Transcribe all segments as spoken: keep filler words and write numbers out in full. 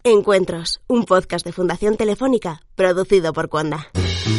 Encuentros, un podcast de Fundación Telefónica, producido por Cuonda.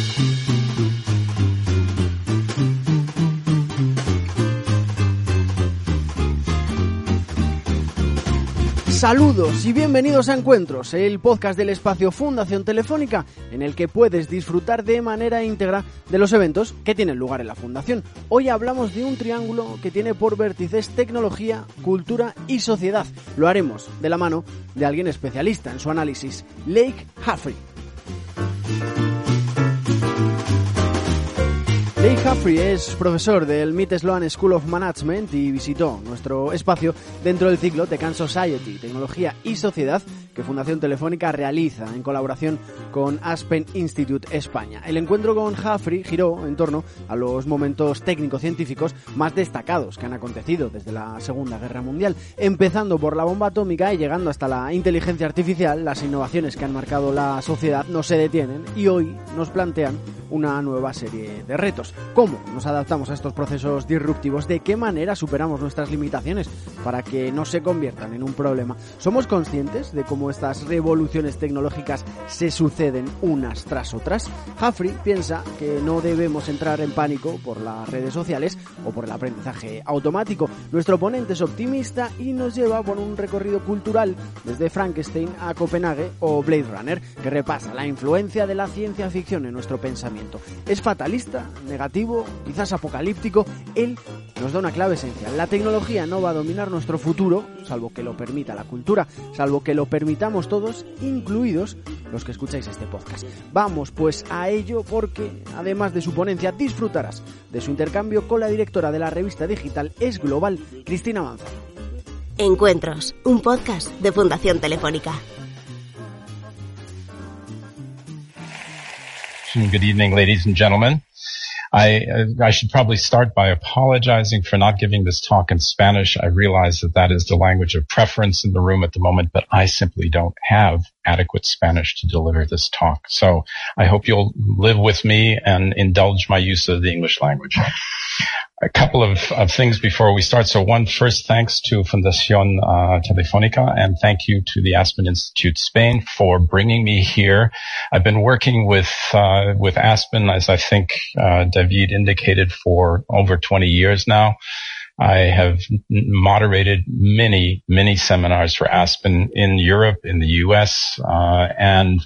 Saludos y bienvenidos a Encuentros, el podcast del espacio Fundación Telefónica, en el que puedes disfrutar de manera íntegra de los eventos que tienen lugar en la Fundación. Hoy hablamos de un triángulo que tiene por vértices tecnología, cultura y sociedad. Lo haremos de la mano de alguien especialista en su análisis, Leigh Humphrey. Leigh Humphrey es profesor del Mid Sloan School of Management y visitó nuestro espacio dentro del ciclo Tech and Society, Tecnología y Sociedad, que Fundación Telefónica realiza en colaboración con Aspen Institute España. El encuentro con Humphrey giró en torno a los momentos técnico-científicos más destacados que han acontecido desde la Segunda Guerra Mundial, empezando por la bomba atómica y llegando hasta la inteligencia artificial. Las innovaciones que han marcado la sociedad no se detienen y hoy nos plantean una nueva serie de retos. ¿Cómo nos adaptamos a estos procesos disruptivos? ¿De qué manera superamos nuestras limitaciones para que no se conviertan en un problema? ¿Somos conscientes de cómo estas revoluciones tecnológicas se suceden unas tras otras? Humphrey piensa que no debemos entrar en pánico por las redes sociales o por el aprendizaje automático. Nuestro ponente es optimista y nos lleva por un recorrido cultural desde Frankenstein a Copenhague o Blade Runner, que repasa la influencia de la ciencia ficción en nuestro pensamiento. ¿Es fatalista, negativo, quizás apocalíptico? Él nos da una clave esencial. La tecnología no va a dominar nuestro futuro, salvo que lo permita la cultura, salvo que lo permitamos todos, incluidos los que escucháis este podcast. Vamos pues a ello, porque además de su ponencia disfrutarás de su intercambio con la directora de la revista digital Es Global, Cristina Manzano. Encuentros, un podcast de Fundación Telefónica. Good evening, ladies and gentlemen. I, I should probably start by apologizing for not giving this talk in Spanish. I realize that that is the language of preference in the room at the moment, but I simply don't have adequate Spanish to deliver this talk. So I hope you'll live with me and indulge my use of the English language. A couple of, of things before we start. So one, first, thanks to Fundación uh, Telefónica, and thank you to the Aspen Institute Spain for bringing me here. I've been working with uh, with Aspen, as I think uh, David indicated, for over twenty years now. I have moderated many, many seminars for Aspen in Europe, in the U S, uh, and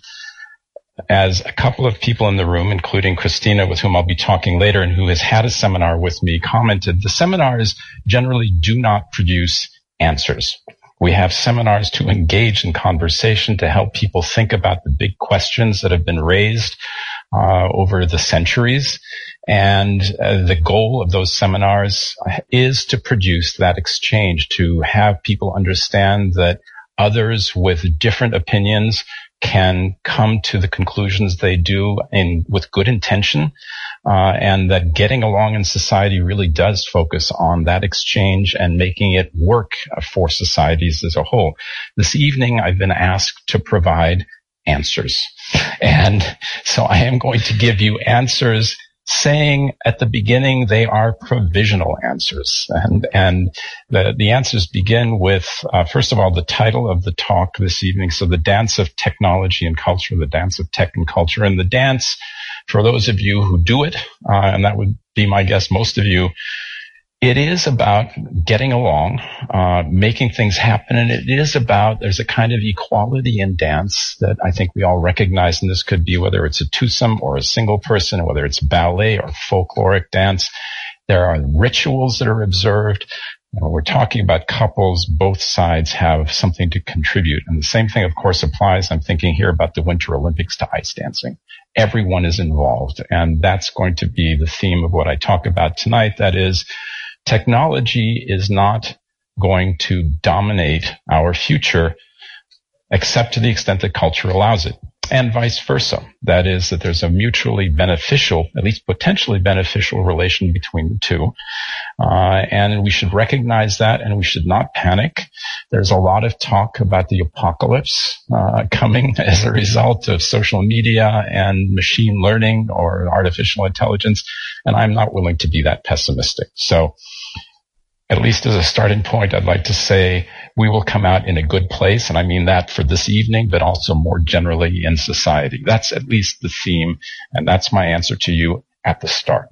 as a couple of people in the room, including Christina, with whom I'll be talking later, and who has had a seminar with me, commented, the seminars generally do not produce answers. We have seminars to engage in conversation, to help people think about the big questions that have been raised uh, over the centuries. And uh, the goal of those seminars is to produce that exchange, to have people understand that others with different opinions can come to the conclusions they do in with good intention, uh, and that getting along in society really does focus on that exchange and making it work for societies as a whole. This evening, I've been asked to provide answers. And so I am going to give you answers, saying at the beginning they are provisional answers. And, and the, the answers begin with, uh, first of all, the title of the talk this evening. So the dance of technology and culture, the dance of tech and culture. And the dance, for those of you who do it, uh, and that would be my guess, most of you, it is about getting along, uh, making things happen. And it is about, there's a kind of equality in dance that I think we all recognize. And this could be whether it's a twosome or a single person, whether it's ballet or folkloric dance. There are rituals that are observed. When we're talking about couples, both sides have something to contribute. And the same thing, of course, applies. I'm thinking here about the Winter Olympics to ice dancing. Everyone is involved. And that's going to be the theme of what I talk about tonight. That is, technology is not going to dominate our future except to the extent that culture allows it, and vice versa. That is, that there's a mutually beneficial, at least potentially beneficial relation between the two. Uh, and we should recognize that, and we should not panic. There's a lot of talk about the apocalypse uh, coming as a result of social media and machine learning or artificial intelligence, and I'm not willing to be that pessimistic. So at least as a starting point, I'd like to say we will come out in a good place. And I mean that for this evening, but also more generally in society. That's at least the theme. And that's my answer to you at the start.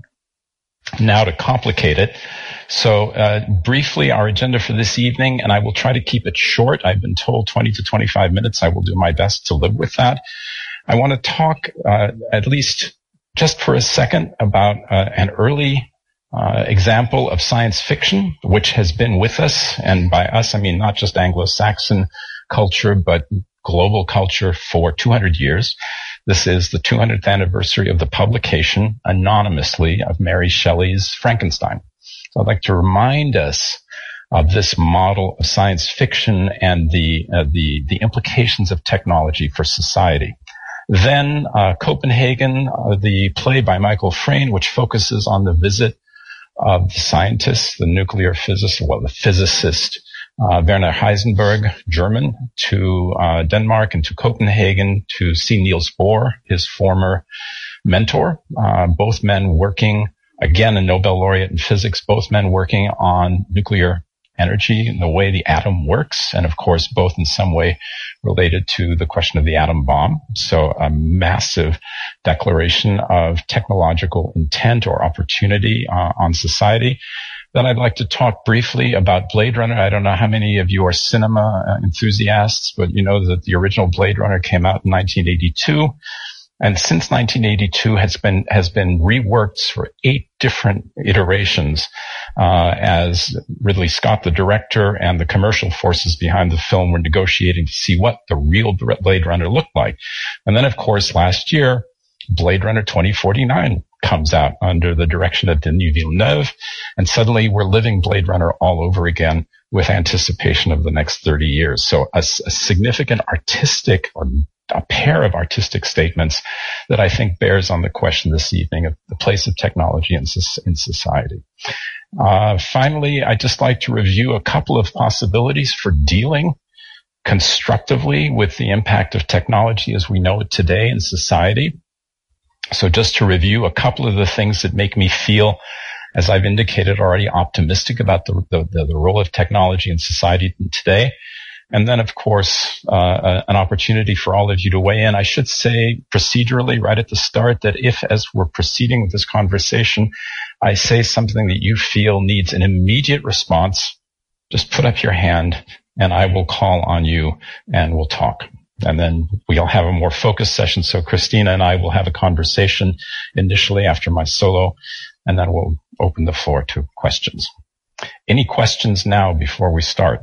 Now to complicate it. So, uh, briefly our agenda for this evening, and I will try to keep it short. I've been told twenty to twenty-five minutes. I will do my best to live with that. I want to talk, uh, at least just for a second about, uh, an early Uh, example of science fiction, which has been with us, and by us I mean not just Anglo-Saxon culture, but global culture for two hundred years. This is the two hundredth anniversary of the publication anonymously of Mary Shelley's Frankenstein. So I'd like to remind us of this model of science fiction and the uh, the the implications of technology for society. Then uh, Copenhagen, uh, the play by Michael Frayn, which focuses on the visit of the scientist, the nuclear physicist, well, the physicist, uh, Werner Heisenberg, German, to uh, Denmark and to Copenhagen to see Niels Bohr, his former mentor, uh, both men working, again, a Nobel laureate in physics, both men working on nuclear energy and the way the atom works, and of course, both in some way related to the question of the atom bomb. So a massive declaration of technological intent or opportunity uh, on society. Then I'd like to talk briefly about Blade Runner. I don't know how many of you are cinema enthusiasts, but you know that the original Blade Runner came out in nineteen eighty-two. And since nineteen eighty-two has been, has been reworked for eight different iterations, uh, as Ridley Scott, the director, and the commercial forces behind the film were negotiating to see what the real Blade Runner looked like. And then, of course, last year, Blade Runner twenty forty-nine comes out under the direction of Denis Villeneuve. And suddenly we're living Blade Runner all over again with anticipation of the next thirty years. So a, a significant artistic or a pair of artistic statements that I think bears on the question this evening of the place of technology in, in society. Uh, finally, I'd just like to review a couple of possibilities for dealing constructively with the impact of technology as we know it today in society. So just to review a couple of the things that make me feel, as I've indicated already, optimistic about the, the, the role of technology in society today. And then, of course, uh, an opportunity for all of you to weigh in. I should say procedurally right at the start that if, as we're proceeding with this conversation, I say something that you feel needs an immediate response, just put up your hand and I will call on you and we'll talk. And then we'll have a more focused session. So Christina and I will have a conversation initially after my solo, and then we'll open the floor to questions. Any questions now before we start?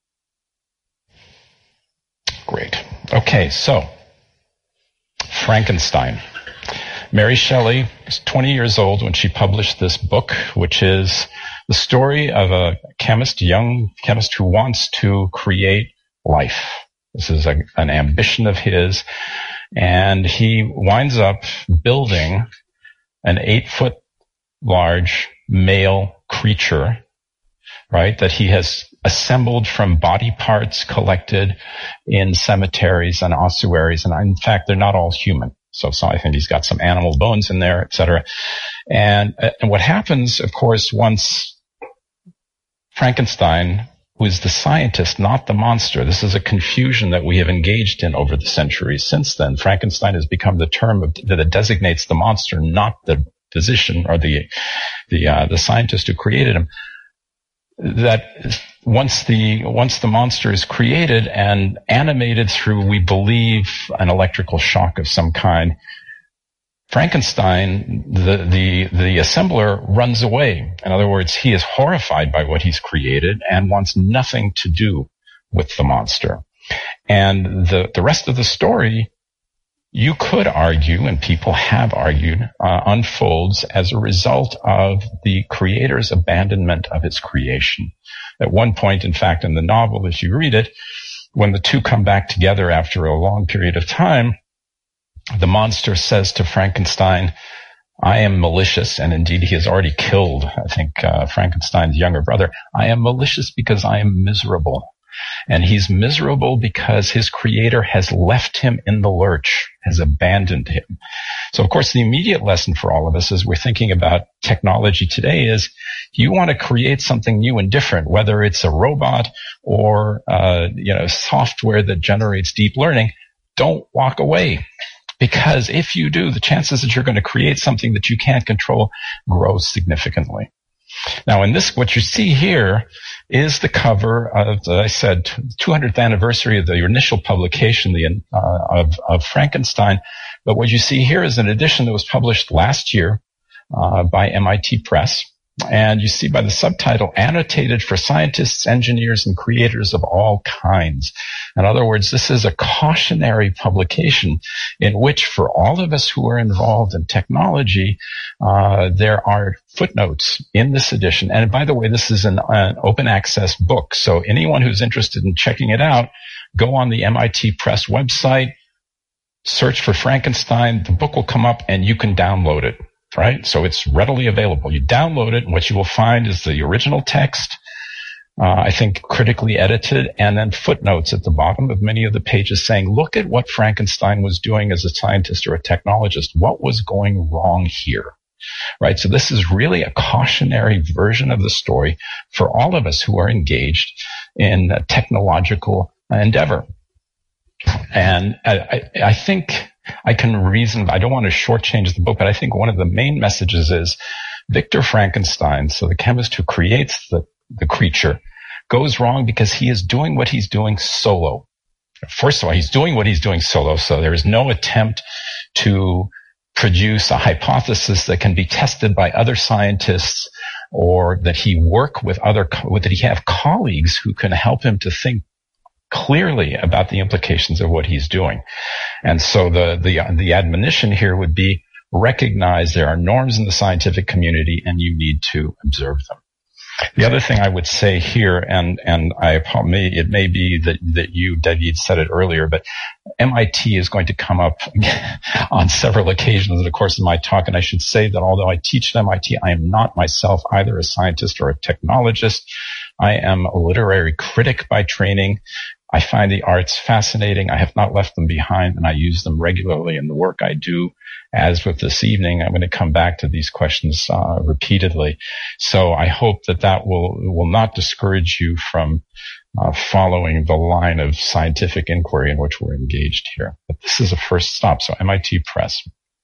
Great. Okay, so Frankenstein. Mary Shelley was twenty years old when she published this book, which is the story of a chemist, a young chemist who wants to create life. This is a, an ambition of his, and he winds up building an eight-foot large male creature, right, that he has assembled from body parts collected in cemeteries and ossuaries. And in fact, they're not all human. So, so I think he's got some animal bones in there, et cetera. And, and what happens, of course, once Frankenstein, who is the scientist, not the monster. This is a confusion that we have engaged in over the centuries since then. Frankenstein has become the term of, that designates the monster, not the physician or the, the, uh, the scientist who created him. That once the, once the monster is created and animated through, we believe, an electrical shock of some kind, Frankenstein, the, the, the assembler runs away. In other words, he is horrified by what he's created and wants nothing to do with the monster. And the, the rest of the story, you could argue, and people have argued, uh, unfolds as a result of the creator's abandonment of his creation. At one point, in fact, in the novel, as you read it, when the two come back together after a long period of time, the monster says to Frankenstein, I am malicious, and indeed he has already killed, I think, uh, Frankenstein's younger brother. I am malicious because I am miserable. And he's miserable because his creator has left him in the lurch, has abandoned him. So, of course, the immediate lesson for all of us as we're thinking about technology today is you want to create something new and different, whether it's a robot or, uh, you know, software that generates deep learning. Don't walk away. Because if you do, the chances that you're going to create something that you can't control grows significantly. Now, in this, what you see here is the cover of, as I said, two hundredth anniversary of the initial publication the, uh, of, of Frankenstein. But what you see here is an edition that was published last year uh, by M I T Press. And you see by the subtitle, annotated for scientists, engineers, and creators of all kinds. In other words, this is a cautionary publication in which for all of us who are involved in technology, uh, there are footnotes in this edition. And by the way, this is an, an open access book. So anyone who's interested in checking it out, go on the M I T Press website, search for Frankenstein. The book will come up and you can download it. Right? So it's readily available. You download it, and what you will find is the original text, uh, I think critically edited, and then footnotes at the bottom of many of the pages saying, look at what Frankenstein was doing as a scientist or a technologist. What was going wrong here? Right? So this is really a cautionary version of the story for all of us who are engaged in a technological endeavor. And I, I think I can reason, I don't want to shortchange the book, but I think one of the main messages is Victor Frankenstein, so the chemist who creates the, the creature, goes wrong because he is doing what he's doing solo. First of all, he's doing what he's doing solo, so there is no attempt to produce a hypothesis that can be tested by other scientists or that he work with other, that he have colleagues who can help him to think clearly about the implications of what he's doing. And so the, the, the admonition here would be recognize there are norms in the scientific community and you need to observe them. The other thing I would say here, and, and I, it may be that, that you, David, said it earlier, but M I T is going to come up on several occasions in the course of my talk. And I should say that although I teach at M I T, I am not myself either a scientist or a technologist. I am a literary critic by training. I find the arts fascinating. I have not left them behind, and I use them regularly in the work I do. As with this evening, I'm going to come back to these questions uh, repeatedly. So I hope that that will will not discourage you from uh, following the line of scientific inquiry in which we're engaged here. But this is a first stop. So M I T Press.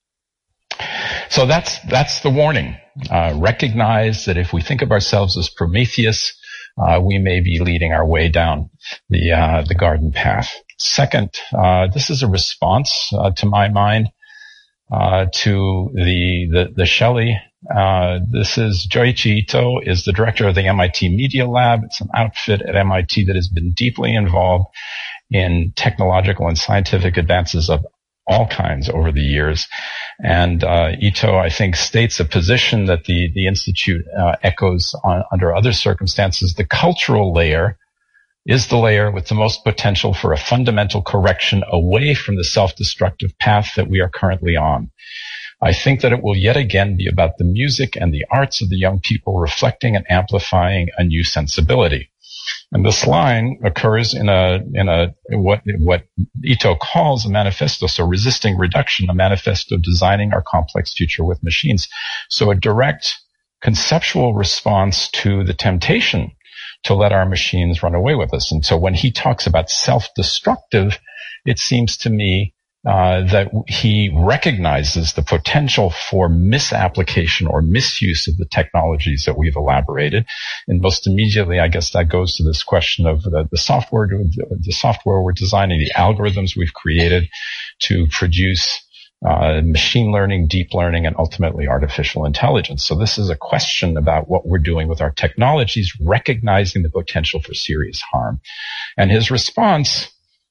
So that's that's the warning. Uh, recognize that if we think of ourselves as Prometheus, Uh, we may be leading our way down the uh, the garden path. Second, uh, this is a response, uh, to my mind, uh, to the the, the Shelley. Uh, this is Joichi Ito, is the director of the M I T Media Lab. It's an outfit at M I T that has been deeply involved in technological and scientific advances of all kinds over the years. And uh, Ito, I think, states a position that the, the Institute uh, echoes on, under other circumstances. The cultural layer is the layer with the most potential for a fundamental correction away from the self-destructive path that we are currently on. I think that it will yet again be about the music and the arts of the young people reflecting and amplifying a new sensibility. And this line occurs in a, in a, what, what Ito calls a manifesto. So resisting reduction, a manifesto designing our complex future with machines. So a direct conceptual response to the temptation to let our machines run away with us. And so when he talks about self-destructive, it seems to me Uh, that he recognizes the potential for misapplication or misuse of the technologies that we've elaborated. And most immediately, I guess that goes to this question of the, the software, the software we're designing, the algorithms we've created to produce uh, machine learning, deep learning, and ultimately artificial intelligence. So this is a question about what we're doing with our technologies, recognizing the potential for serious harm. And his response,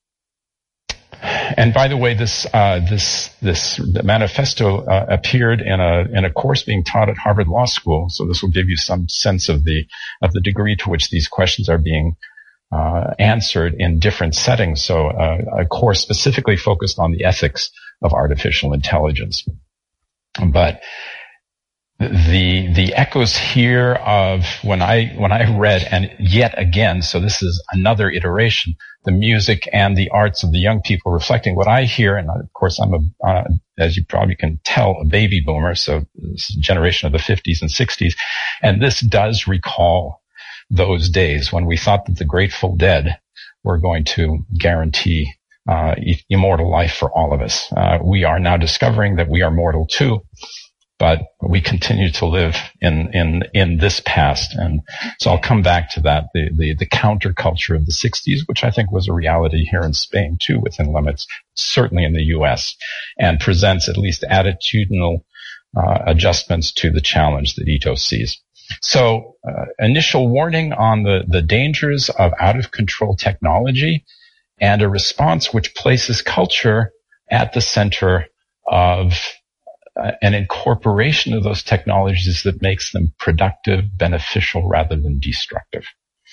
and by the way, this uh, this this manifesto uh, appeared in a in a course being taught at Harvard Law School. So this will give you some sense of the of the degree to which these questions are being uh, answered in different settings. So uh, a course specifically focused on the ethics of artificial intelligence. But the the echoes here of when I when I read, and yet again, so this is another iteration, the music and the arts of the young people reflecting what I hear, and of course I'm a, uh, as you probably can tell, a baby boomer, so this is a generation of the fifties and sixties, and this does recall those days when we thought that the Grateful Dead were going to guarantee uh, immortal life for all of us. Uh, we are now discovering that we are mortal too. But we continue to live in, in, in this past. And so I'll come back to that, the, the, the counterculture of the sixties, which I think was a reality here in Spain too, within limits, certainly in the U S, and presents at least attitudinal, uh, adjustments to the challenge that Ito sees. So, uh, initial warning on the, the dangers of out of control technology and a response which places culture at the center of Uh, an incorporation of those technologies that makes them productive, beneficial, rather than destructive.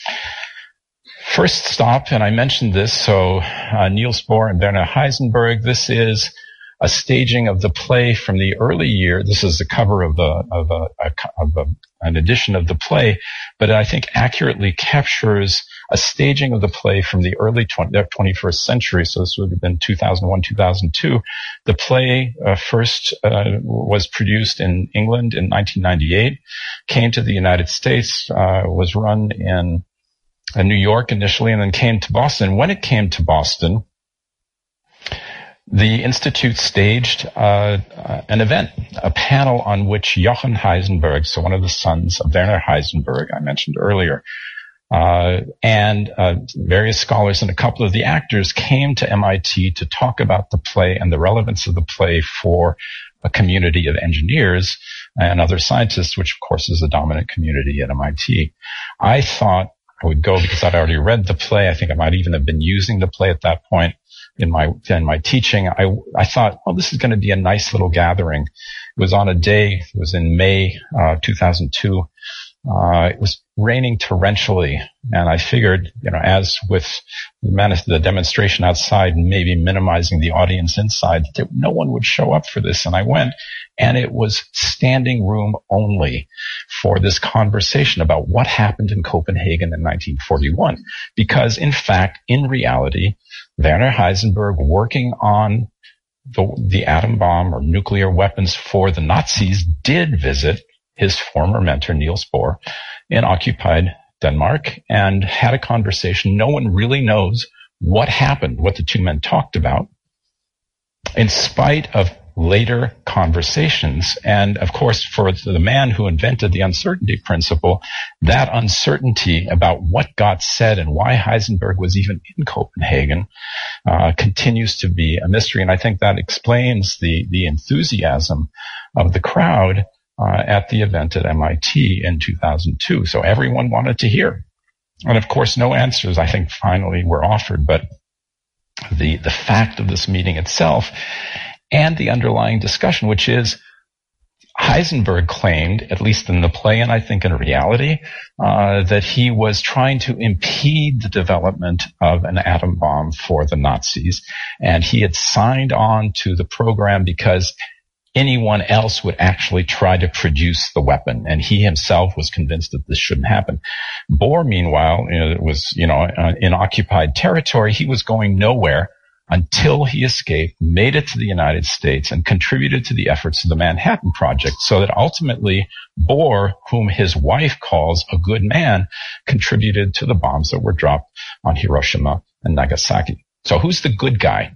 First stop, and I mentioned this, so uh, Niels Bohr and Werner Heisenberg, this is a staging of the play from the early year. This is the cover of, a, of, a, a, of a, an edition of the play, but I think accurately captures a staging of the play from the early twenty-first century. So this would have been two thousand one, two thousand two. The play uh, first uh, was produced in England in nineteen ninety-eight, came to the United States, uh, was run in uh, New York initially, and then came to Boston. When it came to Boston, the Institute staged uh, uh, an event, a panel on which Jochen Heisenberg, so one of the sons of Werner Heisenberg I mentioned earlier, Uh, and uh, various scholars and a couple of the actors came to M I T to talk about the play and the relevance of the play for a community of engineers and other scientists, which of course is the dominant community at M I T. I thought I would go because I'd already read the play. I think I might even have been using the play at that point in my in my teaching. I, I thought, well, this is going to be a nice little gathering. It was on a day, it was in May uh, two thousand two. Uh, it was raining torrentially, and I figured, you know, as with the demonstration outside, maybe minimizing the audience inside, that no one would show up for this. And I went, and it was standing room only for this conversation about what happened in Copenhagen in nineteen forty-one. Because, in fact, in reality, Werner Heisenberg, working on the, the atom bomb or nuclear weapons for the Nazis, did visit his former mentor, Niels Bohr, in occupied Denmark, and had a conversation. No one really knows what happened, what the two men talked about, in spite of later conversations. And of course, for the man who invented the uncertainty principle, that uncertainty about what got said and why Heisenberg was even in Copenhagen uh, continues to be a mystery. And I think that explains the, the enthusiasm of the crowd Uh, at the event at M I T in two thousand two. So everyone wanted to hear. And of course, no answers, I think, finally were offered, but the, the fact of this meeting itself and the underlying discussion, which is Heisenberg claimed, at least in the play, and I think in reality, uh, that he was trying to impede the development of an atom bomb for the Nazis. And he had signed on to the program because anyone else would actually try to produce the weapon, and he himself was convinced that this shouldn't happen. Bohr, meanwhile, you know, it was, you know, uh, in occupied territory. He was going nowhere until he escaped, made it to the United States, and contributed to the efforts of the Manhattan Project, so that ultimately Bohr, whom his wife calls a good man, contributed to the bombs that were dropped on Hiroshima and Nagasaki. So who's the good guy?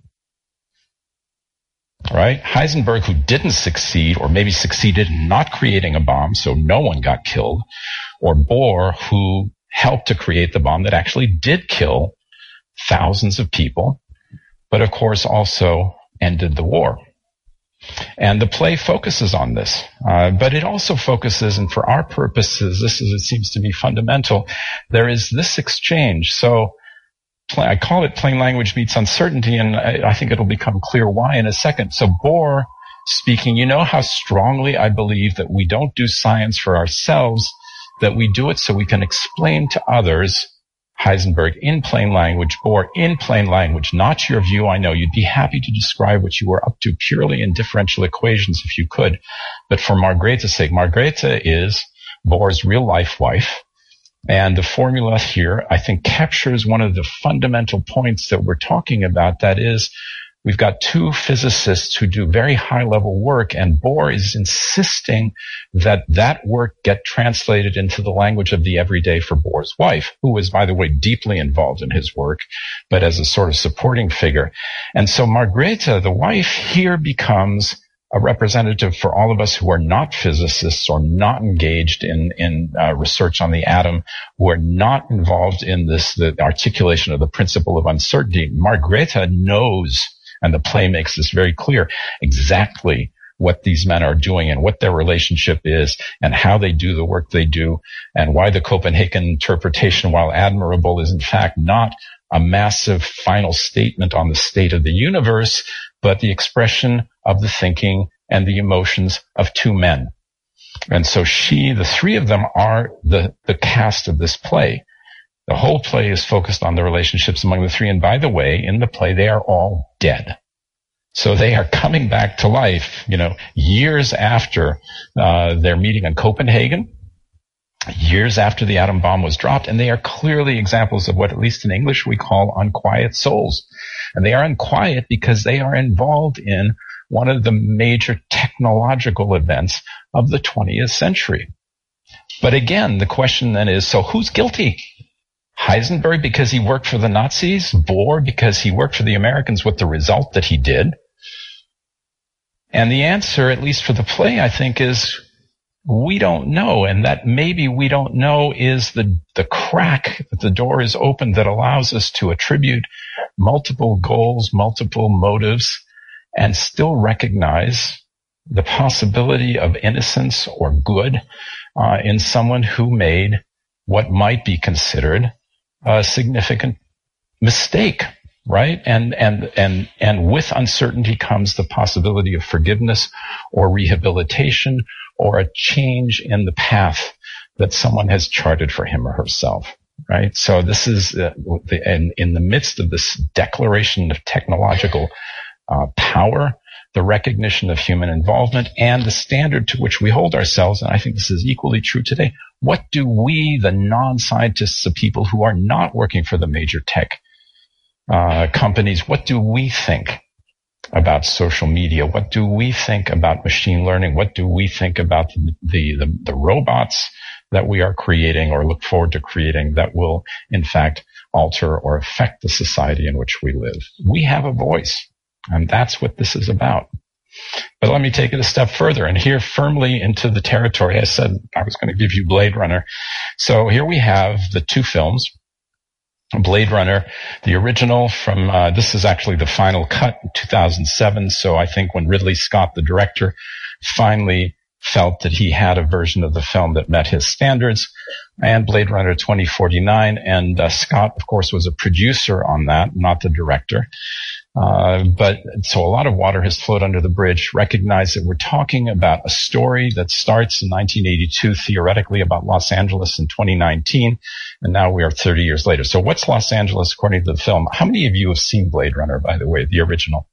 Right? Heisenberg, who didn't succeed, or maybe succeeded in not creating a bomb, so no one got killed, or Bohr, who helped to create the bomb that actually did kill thousands of people, but of course also ended the war. And the play focuses on this, uh, but it also focuses, and for our purposes, this is, it seems to be fundamental, there is this exchange. So I call it plain language meets uncertainty, and I, I think it'll become clear why in a second. So Bohr speaking, you know how strongly I believe that we don't do science for ourselves, that we do it so we can explain to others Heisenberg in plain language, Bohr in plain language, not your view, I know. You'd be happy to describe what you were up to purely in differential equations if you could. But for Margrethe's sake, Margrethe is Bohr's real-life wife. And the formula here, I think, captures one of the fundamental points that we're talking about. That is, we've got two physicists who do very high-level work, and Bohr is insisting that that work get translated into the language of the everyday for Bohr's wife, who is, by the way, deeply involved in his work, but as a sort of supporting figure. And so Margrethe, the wife, here becomes a representative for all of us who are not physicists or not engaged in, in uh, research on the atom, who are not involved in this, the articulation of the principle of uncertainty. Margrethe knows, and the play makes this very clear, exactly what these men are doing and what their relationship is and how they do the work they do, and why the Copenhagen interpretation, while admirable, is in fact not a massive final statement on the state of the universe, but the expression of the thinking and the emotions of two men. And so she, the three of them are the, the cast of this play. The whole play is focused on the relationships among the three. And by the way, in the play, they are all dead. So they are coming back to life, you know, years after uh, their meeting in Copenhagen, years after the atom bomb was dropped, and they are clearly examples of what, at least in English, we call unquiet souls. And they are unquiet because they are involved in one of the major technological events of the twentieth century. But again, the question then is, so who's guilty? Heisenberg because he worked for the Nazis? Bohr because he worked for the Americans with the result that he did? And the answer, at least for the play, I think, is we don't know. And that maybe we don't know is the, the crack that the door is open that allows us to attribute multiple goals, multiple motives, and still recognize the possibility of innocence or good uh, in someone who made what might be considered a significant mistake, right? And, and, and, and with uncertainty comes the possibility of forgiveness or rehabilitation or a change in the path that someone has charted for him or herself, right? So this is, uh, the, in, in the midst of this declaration of technological uh, power, the recognition of human involvement, and the standard to which we hold ourselves, and I think this is equally true today. What do we, the non-scientists, the people who are not working for the major tech uh, companies, what do we think about social media? What do we think about machine learning? What do we think about the, the, the, the robots that we are creating or look forward to creating that will, in fact, alter or affect the society in which we live? We have a voice, and that's what this is about. But let me take it a step further, and here firmly into the territory. I said I was going to give you Blade Runner. So here we have the two films. Blade Runner, the original from, uh, this is actually the final cut in two thousand seven. So I think when Ridley Scott, the director, finally felt that he had a version of the film that met his standards, and Blade Runner twenty forty-nine. And uh, Scott, of course, was a producer on that, not the director. Uh, but so a lot of water has flowed under the bridge. Recognize that we're talking about a story that starts in nineteen eighty-two, theoretically about Los Angeles in twenty nineteen, and now we are thirty years later. So what's Los Angeles according to the film? How many of you have seen Blade Runner, by the way, the original?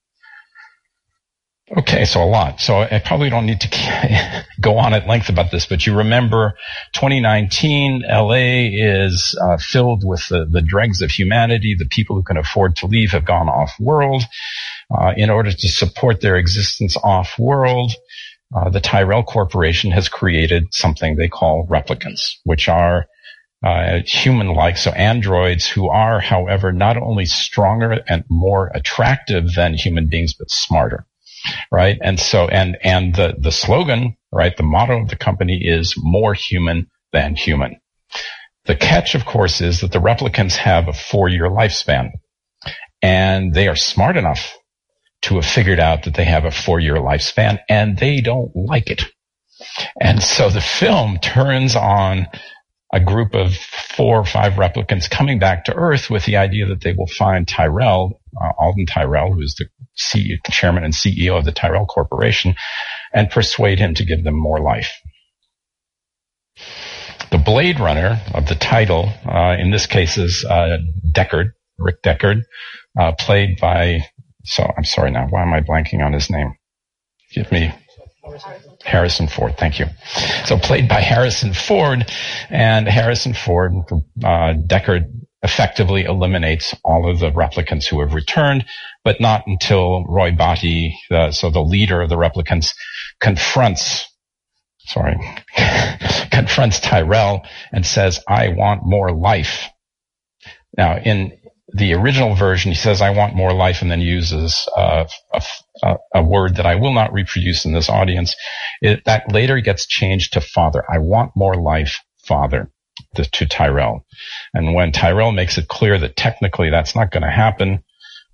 Okay, so a lot. So I probably don't need to go on at length about this, but you remember twenty nineteen, L A is uh, filled with the, the dregs of humanity. The people who can afford to leave have gone off-world. Uh, in order to support their existence off-world, uh, the Tyrell Corporation has created something they call replicants, which are uh, human-like, so androids who are, however, not only stronger and more attractive than human beings, but smarter. Right. And so, and, and the, the slogan, right, the motto of the company is more human than human. The catch, of course, is that the replicants have a four-year lifespan, and they are smart enough to have figured out that they have a four-year lifespan, and they don't like it. And so the film turns on a group of four or five replicants coming back to Earth with the idea that they will find Tyrell, uh, Alden Tyrell, who is the C E O, chairman and C E O of the Tyrell Corporation, and persuade him to give them more life. The Blade Runner of the title, uh, in this case is, uh, Deckard, Rick Deckard, uh, played by, so I'm sorry now, why am I blanking on his name? Give me Harrison Ford, thank you. So played by Harrison Ford, and Harrison Ford, uh, Deckard effectively eliminates all of the replicants who have returned, but not until Roy Batty, uh, so the leader of the replicants, confronts, sorry, confronts Tyrell and says, I want more life. Now, in the original version, he says, I want more life, and then uses uh, a, a word that I will not reproduce in this audience. It, that later gets changed to father. I want more life, father, to, to Tyrell. And when Tyrell makes it clear that technically that's not going to happen,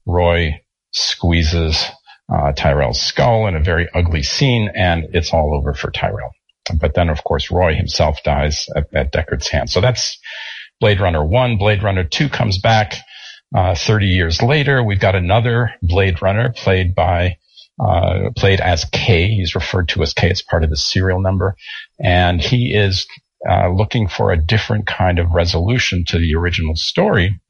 Roy squeezes uh, Tyrell's skull in a very ugly scene, and it's all over for Tyrell. But then, of course, Roy himself dies at, at Deckard's hand. So that's Blade Runner one. Blade Runner two comes back uh, thirty years later. We've got another Blade Runner played by, uh, played as K. He's referred to as K. It's part of his serial number. And he is uh, looking for a different kind of resolution to the original story.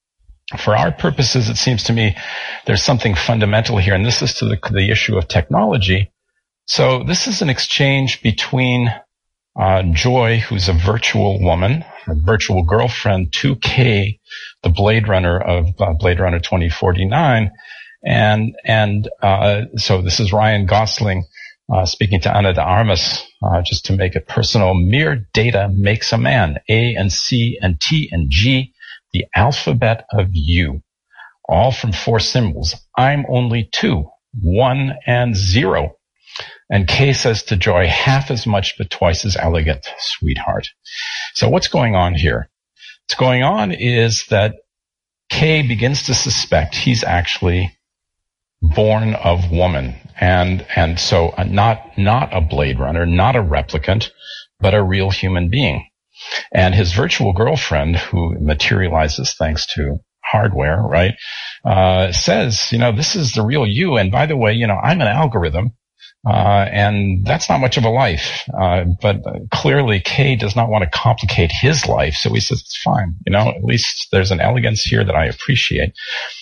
For our purposes, it seems to me there's something fundamental here, and this is to the, the issue of technology. So this is an exchange between uh, Joy, who's a virtual woman, a virtual girlfriend, to K, the Blade Runner of uh, Blade Runner twenty forty-nine. And and uh so this is Ryan Gosling uh speaking to Ana de Armas, uh just to make it personal. Mere data makes a man. A and C and T and G, the alphabet of you. All from four symbols. I'm only two, one and zero. And Kay says to Joy, half as much but twice as elegant, sweetheart. So what's going on here? What's going on is that Kay begins to suspect he's actually born of woman. And, and so uh, not, not a Blade Runner, not a replicant, but a real human being. And his virtual girlfriend, who materializes thanks to hardware, right, uh, says, you know, this is the real you. And by the way, you know, I'm an algorithm. Uh, and that's not much of a life. Uh, but uh, clearly Kay does not want to complicate his life. So he says, it's fine. You know, at least there's an elegance here that I appreciate.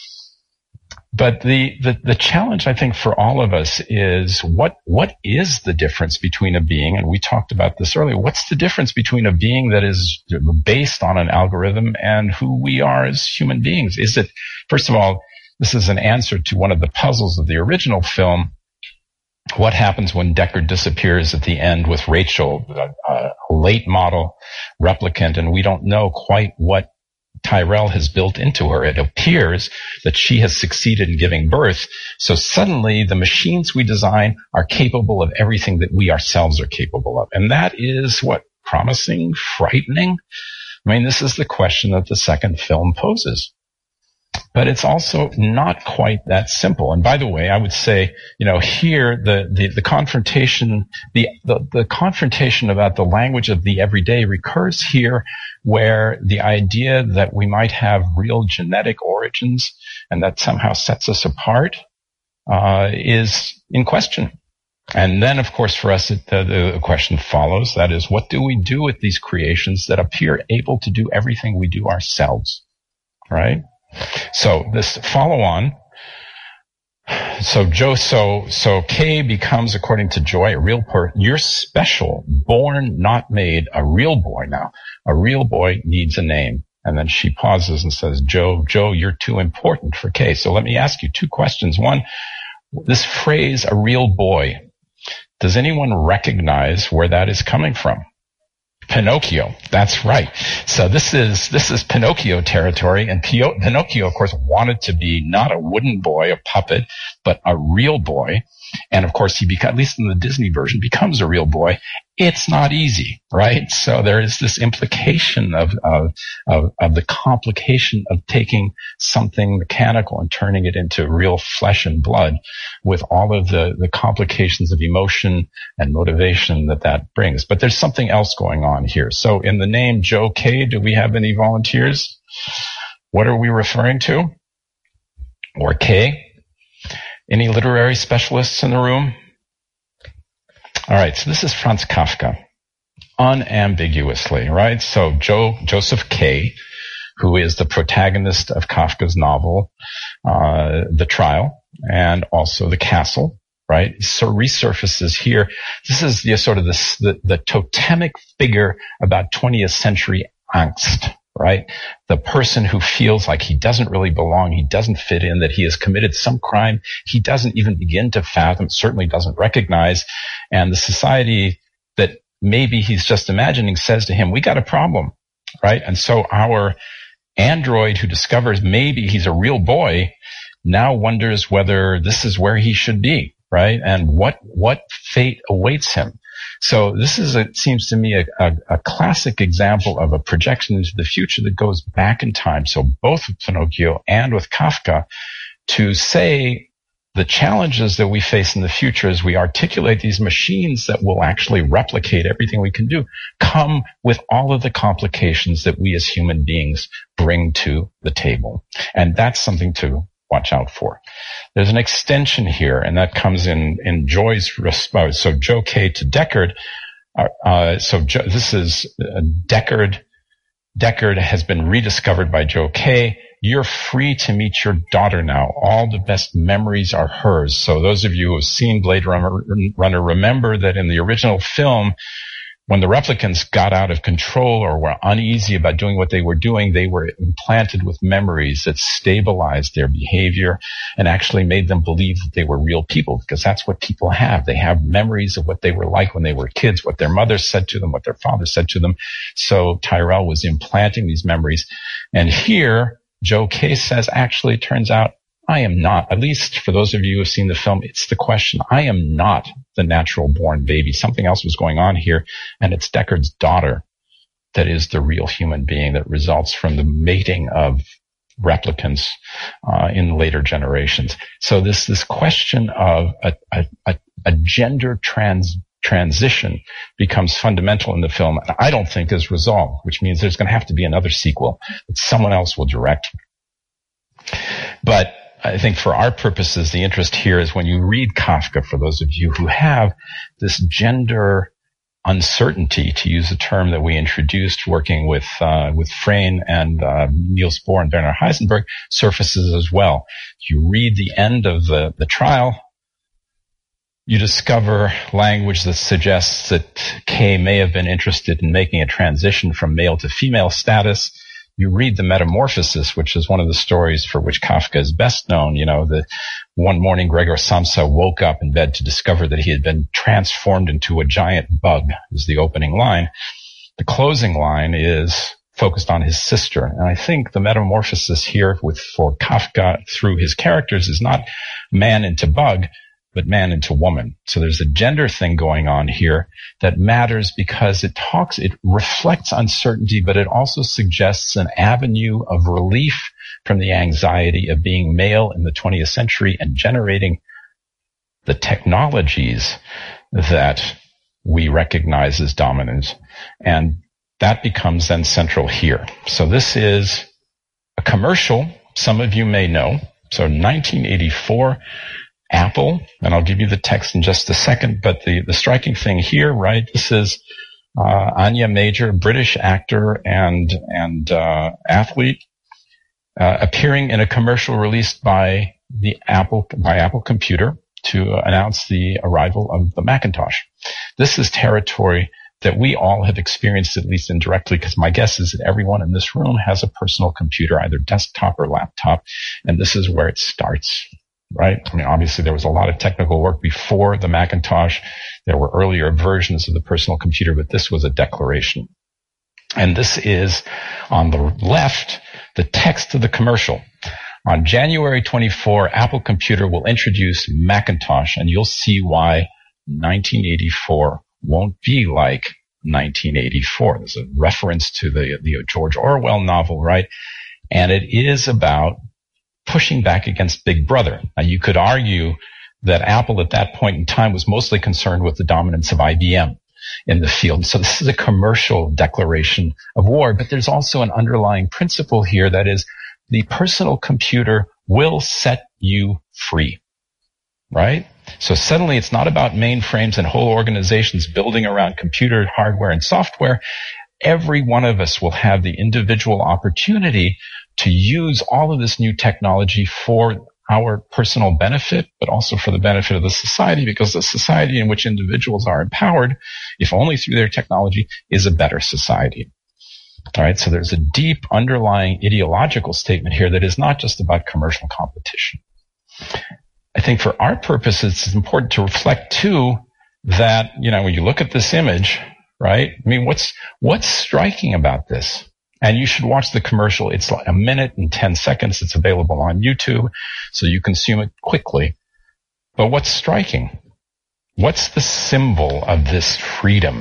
But the, the, the challenge, I think, for all of us is what, what is the difference between a being? And we talked about this earlier. What's the difference between a being that is based on an algorithm and who we are as human beings? Is it, first of all, this is an answer to one of the puzzles of the original film. What happens when Deckard disappears at the end with Rachel, a, a late model replicant, and we don't know quite what Tyrell has built into her. It appears that she has succeeded in giving birth, so suddenly the machines we design are capable of everything that we ourselves are capable of. And that is, what, promising, frightening? I mean, this is the question that the second film poses. But it's also not quite that simple. And by the way, I would say, you know, here the the, the confrontation, the, the the confrontation about the language of the everyday recurs here, where the idea that we might have real genetic origins and that somehow sets us apart uh, is in question. And then, of course, for us, it, the, the question follows. That is, what do we do with these creations that appear able to do everything we do ourselves, right? So this follow on. So Joe, so, so Kay becomes, according to Joy, a real per, you're special, born, not made, a real boy now. A real boy needs a name. And then she pauses and says, Joe, Joe, you're too important for Kay. So let me ask you two questions. One, this phrase, a real boy, does anyone recognize where that is coming from? Pinocchio. That's right. So this is, this is Pinocchio territory. And Pio- Pinocchio, of course, wanted to be not a wooden boy, a puppet, but a real boy. And of course, he beca- at least in the Disney version, becomes a real boy. It's not easy, right? So there is this implication of, of, of, of the complication of taking something mechanical and turning it into real flesh and blood, with all of the, the complications of emotion and motivation that that brings. But there's something else going on here. So in the name Joe K, do we have any volunteers? What are we referring to? Or K? Any literary specialists in the room? All right, so this is Franz Kafka. unambiguously, right? So Joe, Joseph K., who is the protagonist of Kafka's novel, uh, The Trial, and also The Castle, right? So resurfaces here. This is the sort of the, the, the totemic figure about twentieth century angst, right? The person who feels like he doesn't really belong, he doesn't fit in, that he has committed some crime he doesn't even begin to fathom, certainly doesn't recognize, and the society that maybe he's just imagining says to him, we got a problem, right? And so our android who discovers maybe he's a real boy now wonders whether this is where he should be, right? And what, what fate awaits him. So this is, a, it seems to me, a, a, a classic example of a projection into the future that goes back in time. So both with Pinocchio and with Kafka, to say the challenges that we face in the future as we articulate these machines that will actually replicate everything we can do come with all of the complications that we as human beings bring to the table. And that's something to watch out for. There's an extension here, and that comes in, in Joy's response. So Joe K. to Deckard. Uh, uh, so jo- this is uh, Deckard. Deckard has been rediscovered by Joe K. You're free to meet your daughter now. All the best memories are hers. So those of you who have seen Blade Runner, Runner remember that in the original film, when the replicants got out of control or were uneasy about doing what they were doing, they were implanted with memories that stabilized their behavior and actually made them believe that they were real people, because that's what people have. They have memories of what they were like when they were kids, what their mother said to them, what their father said to them. So Tyrell was implanting these memories. And here, Joe K. says, actually, it turns out I am not, at least for those of you who have seen the film, it's the question. I am not the natural born baby. Something else was going on here, and it's Deckard's daughter that is the real human being that results from the mating of replicants uh, in later generations. So this this question of a, a, a, a gender trans transition becomes fundamental in the film, and I don't think is resolved, which means there's going to have to be another sequel that someone else will direct. But I think for our purposes, the interest here is when you read Kafka, for those of you who have this gender uncertainty, to use a term that we introduced working with uh, with Frayne and uh, Niels Bohr and Werner Heisenberg, surfaces as well. You read the end of the, the trial, you discover language that suggests that Kay may have been interested in making a transition from male to female status. You read the Metamorphosis, which is one of the stories for which Kafka is best known. You know, the one morning Gregor Samsa woke up in bed to discover that he had been transformed into a giant bug, is the opening line. The closing line is focused on his sister. And I think the metamorphosis here with, for Kafka through his characters is not man into bug, but man into woman. So there's a gender thing going on here that matters because it talks, it reflects uncertainty, but it also suggests an avenue of relief from the anxiety of being male in the twentieth century and generating the technologies that we recognize as dominant. And that becomes then central here. So this is a commercial some of you may know. So nineteen eighty-four, Apple, and I'll give you the text in just a second, but the, the striking thing here, right, this is uh, Anya Major, British actor and and uh, athlete, uh, appearing in a commercial released by the Apple by Apple Computer to uh, announce the arrival of the Macintosh. This is territory that we all have experienced, at least indirectly, because my guess is that everyone in this room has a personal computer, either desktop or laptop, and this is where it starts. Right? I mean, obviously there was a lot of technical work before the Macintosh. There were earlier versions of the personal computer, but this was a declaration. And this is, on the left, the text of the commercial. On January twenty-fourth, Apple Computer will introduce Macintosh, and you'll see why nineteen eighty-four won't be like nineteen eighty-four. There's a reference to the, the George Orwell novel, right? And it is about pushing back against Big Brother. Now, you could argue that Apple at that point in time was mostly concerned with the dominance of I B M in the field. So this is a commercial declaration of war, but there's also an underlying principle here that is the personal computer will set you free, right? So suddenly it's not about mainframes and whole organizations building around computer hardware and software. Every one of us will have the individual opportunity to use all of this new technology for our personal benefit, but also for the benefit of the society, because the society in which individuals are empowered, if only through their technology, is a better society. All right, so there's a deep underlying ideological statement here that is not just about commercial competition. I think for our purposes, it's important to reflect too that, you know, when you look at this image, right? I mean, what's what's striking about this? And you should watch the commercial. It's like a minute and ten seconds. It's available on YouTube, so you consume it quickly. But what's striking? What's the symbol of this freedom?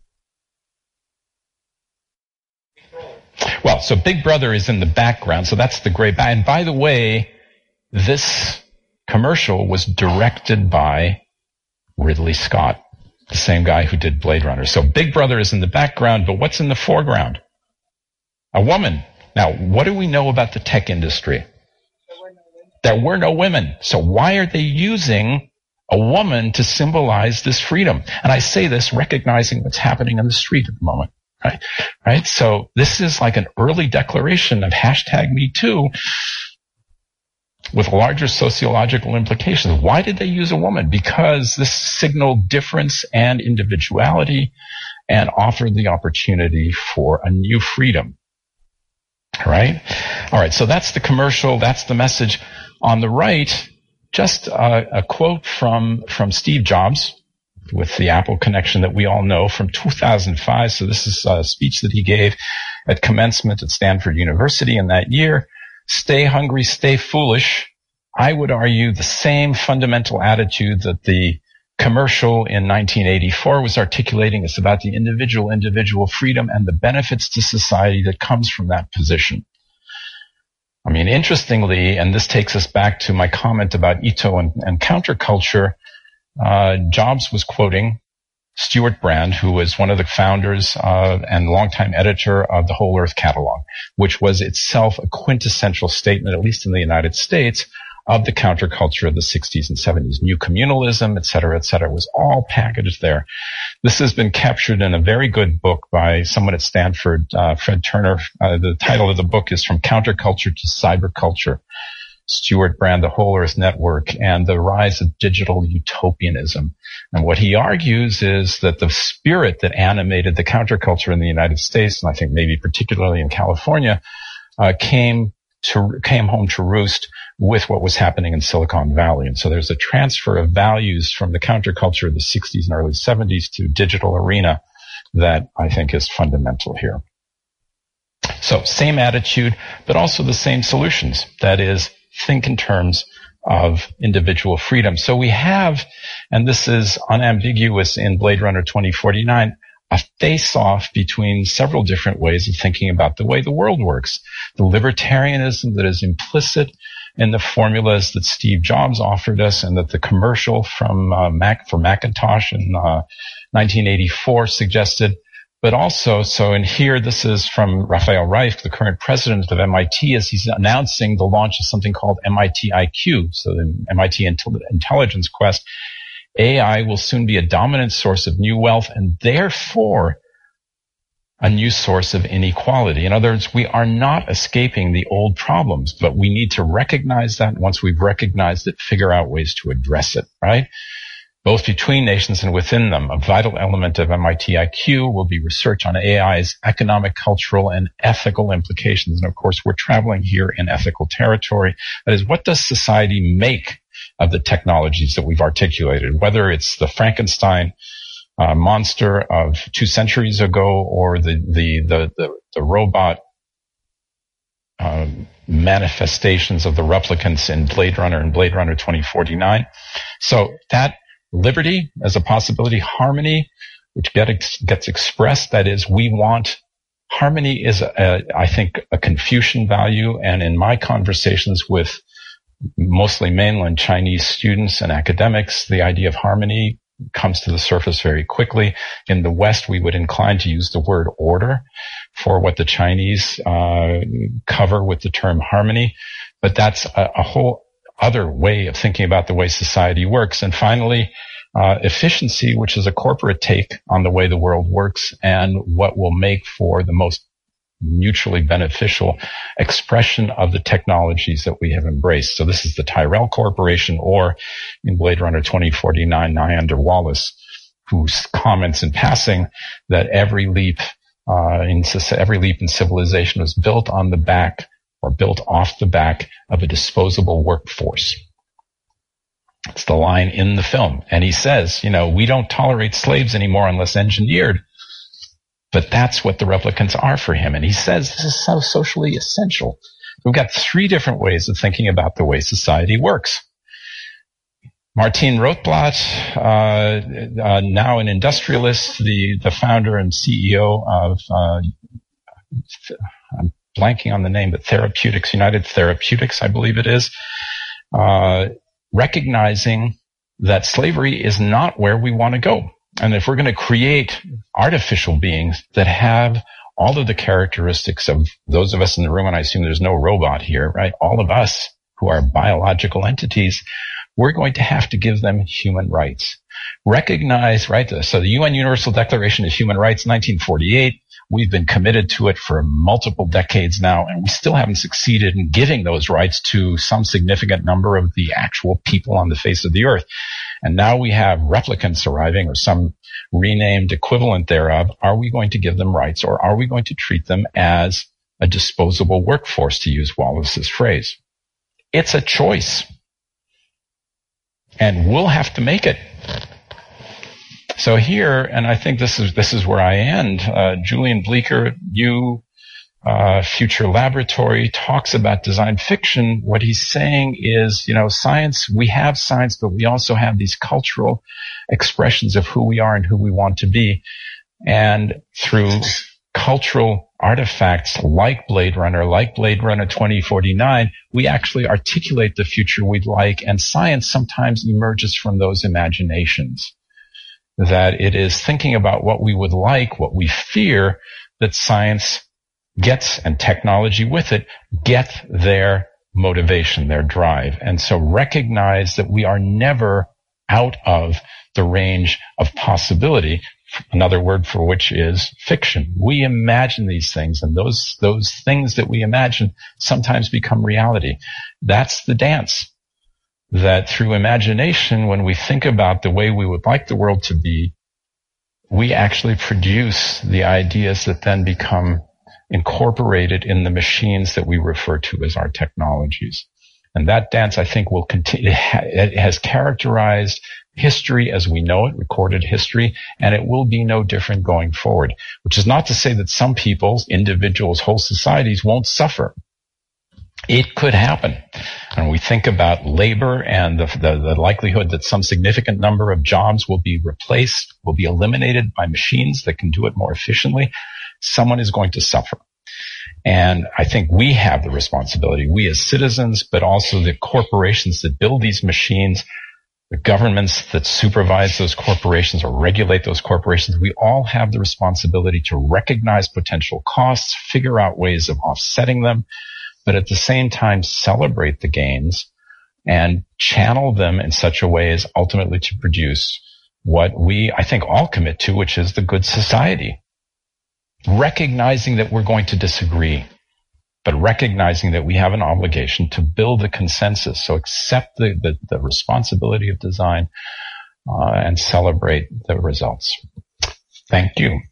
Well, so Big Brother is in the background, so that's the gray back. And by the way, this commercial was directed by Ridley Scott, the same guy who did Blade Runner. So Big Brother is in the background, but what's in the foreground? A woman. Now, what do we know about the tech industry? There were no women. So why are they using a woman to symbolize this freedom? And I say this recognizing what's happening in the street at the moment. Right? Right? So this is like an early declaration of hashtag Me Too with larger sociological implications. Why did they use a woman? Because this signaled difference and individuality and offered the opportunity for a new freedom. All right? All right, so that's the commercial. That's the message. On the right, just a, a quote from, from Steve Jobs with the Apple connection that we all know from two thousand five. So this is a speech that he gave at commencement at Stanford University in that year. Stay hungry, stay foolish. I would argue the same fundamental attitude that the commercial in nineteen eighty-four was articulating. It's about the individual, individual freedom and the benefits to society that comes from that position. I mean, interestingly, and this takes us back to my comment about Ito and, and counterculture, uh, Jobs was quoting Stuart Brand, who was one of the founders uh, and longtime editor of the Whole Earth Catalog, which was itself a quintessential statement, at least in the United States, of the counterculture of the sixties and seventies. New communalism, et cetera, et cetera, was all packaged there. This has been captured in a very good book by someone at Stanford, uh, Fred Turner. Uh, the title of the book is From Counterculture to Cyberculture. Stuart Brand, the Whole Earth Network, and the rise of digital utopianism. And what he argues is that the spirit that animated the counterculture in the United States, and I think maybe particularly in California, uh, came to, came home to roost with what was happening in Silicon Valley. And so there's a transfer of values from the counterculture of the sixties and early seventies to digital arena that I think is fundamental here. So same attitude, but also the same solutions. That is, think in terms of individual freedom. So we have, and this is unambiguous in Blade Runner twenty forty-nine, a face-off between several different ways of thinking about the way the world works. The libertarianism that is implicit in the formulas that Steve Jobs offered us and that the commercial from uh, Mac for Macintosh in uh, nineteen eighty-four suggested. But also, so in here, this is from Raphael Reif, the current president of M I T, as he's announcing the launch of something called M I T I Q, so the M I T Intelligence Quest. A I will soon be a dominant source of new wealth and therefore a new source of inequality. In other words, we are not escaping the old problems, but we need to recognize that. Once we've recognized it, figure out ways to address it, right? Both between nations and within them. A vital element of M I T I Q will be research on A I's economic, cultural, and ethical implications. And of course, we're traveling here in ethical territory. That is, what does society make of the technologies that we've articulated, whether it's the Frankenstein uh, monster of two centuries ago or the the the the, the robot um, manifestations of the replicants in Blade Runner and Blade Runner twenty forty-nine. So that liberty as a possibility, harmony, which get ex- gets expressed, that is, we want harmony is, a, I think, a Confucian value. And in my conversations with mostly mainland Chinese students and academics, the idea of harmony comes to the surface very quickly. In the West, we would incline to use the word order for what the Chinese uh, cover with the term harmony. But that's a, a whole other way of thinking about the way society works. And finally, uh, efficiency, which is a corporate take on the way the world works and what will make for the most mutually beneficial expression of the technologies that we have embraced. So this is the Tyrell Corporation, or in Blade Runner twenty forty-nine, Niander Wallace, who comments in passing that every leap uh, in every leap in civilization was built on the back or built off the back of a disposable workforce. It's the line in the film. And he says, you know, we don't tolerate slaves anymore unless engineered. But that's what the replicants are for him. And he says this is so socially essential. We've got three different ways of thinking about the way society works. Martin Rotblat, uh, uh, now an industrialist, the, the founder and C E O of, uh, I'm blanking on the name, but Therapeutics, United Therapeutics, I believe it is, uh, recognizing that slavery is not where we want to go. And if we're going to create artificial beings that have all of the characteristics of those of us in the room, and I assume there's no robot here, right? All of us who are biological entities, we're going to have to give them human rights. Recognize, right? So the U N Universal Declaration of Human Rights, nineteen forty-eight, we've been committed to it for multiple decades now, and we still haven't succeeded in giving those rights to some significant number of the actual people on the face of the earth. And now we have replicants arriving, or some renamed equivalent thereof. Are we going to give them rights, or are we going to treat them as a disposable workforce, to use Wallace's phrase? It's a choice. And we'll have to make it. So here, and I think this is this is where I end, uh, Julian Bleecker, you, uh, Future Laboratory, talks about design fiction. What he's saying is, you know, science, we have science, but we also have these cultural expressions of who we are and who we want to be. And through cultural artifacts like Blade Runner, like Blade Runner twenty forty-nine, we actually articulate the future we'd like, and science sometimes emerges from those imaginations. That it is thinking about what we would like, what we fear, that science gets, and technology with it, get their motivation, their drive. And so recognize that we are never out of the range of possibility. Another word for which is fiction. We imagine these things, and those, those things that we imagine sometimes become reality. That's the dance. That through imagination, when we think about the way we would like the world to be, we actually produce the ideas that then become incorporated in the machines that we refer to as our technologies. And that dance, I think, will continue. It has characterized history as we know it, recorded history, and it will be no different going forward. Which is not to say that some peoples, individuals, whole societies won't suffer. It could happen. And we think about labor and the, the, the likelihood that some significant number of jobs will be replaced, will be eliminated by machines that can do it more efficiently. Someone is going to suffer. And I think we have the responsibility, we as citizens, but also the corporations that build these machines, the governments that supervise those corporations or regulate those corporations. We all have the responsibility to recognize potential costs, figure out ways of offsetting them, but at the same time celebrate the gains and channel them in such a way as ultimately to produce what we, I think, all commit to, which is the good society. Recognizing that we're going to disagree, but recognizing that we have an obligation to build a consensus. So accept the, the, the responsibility of design uh, and celebrate the results. Thank you.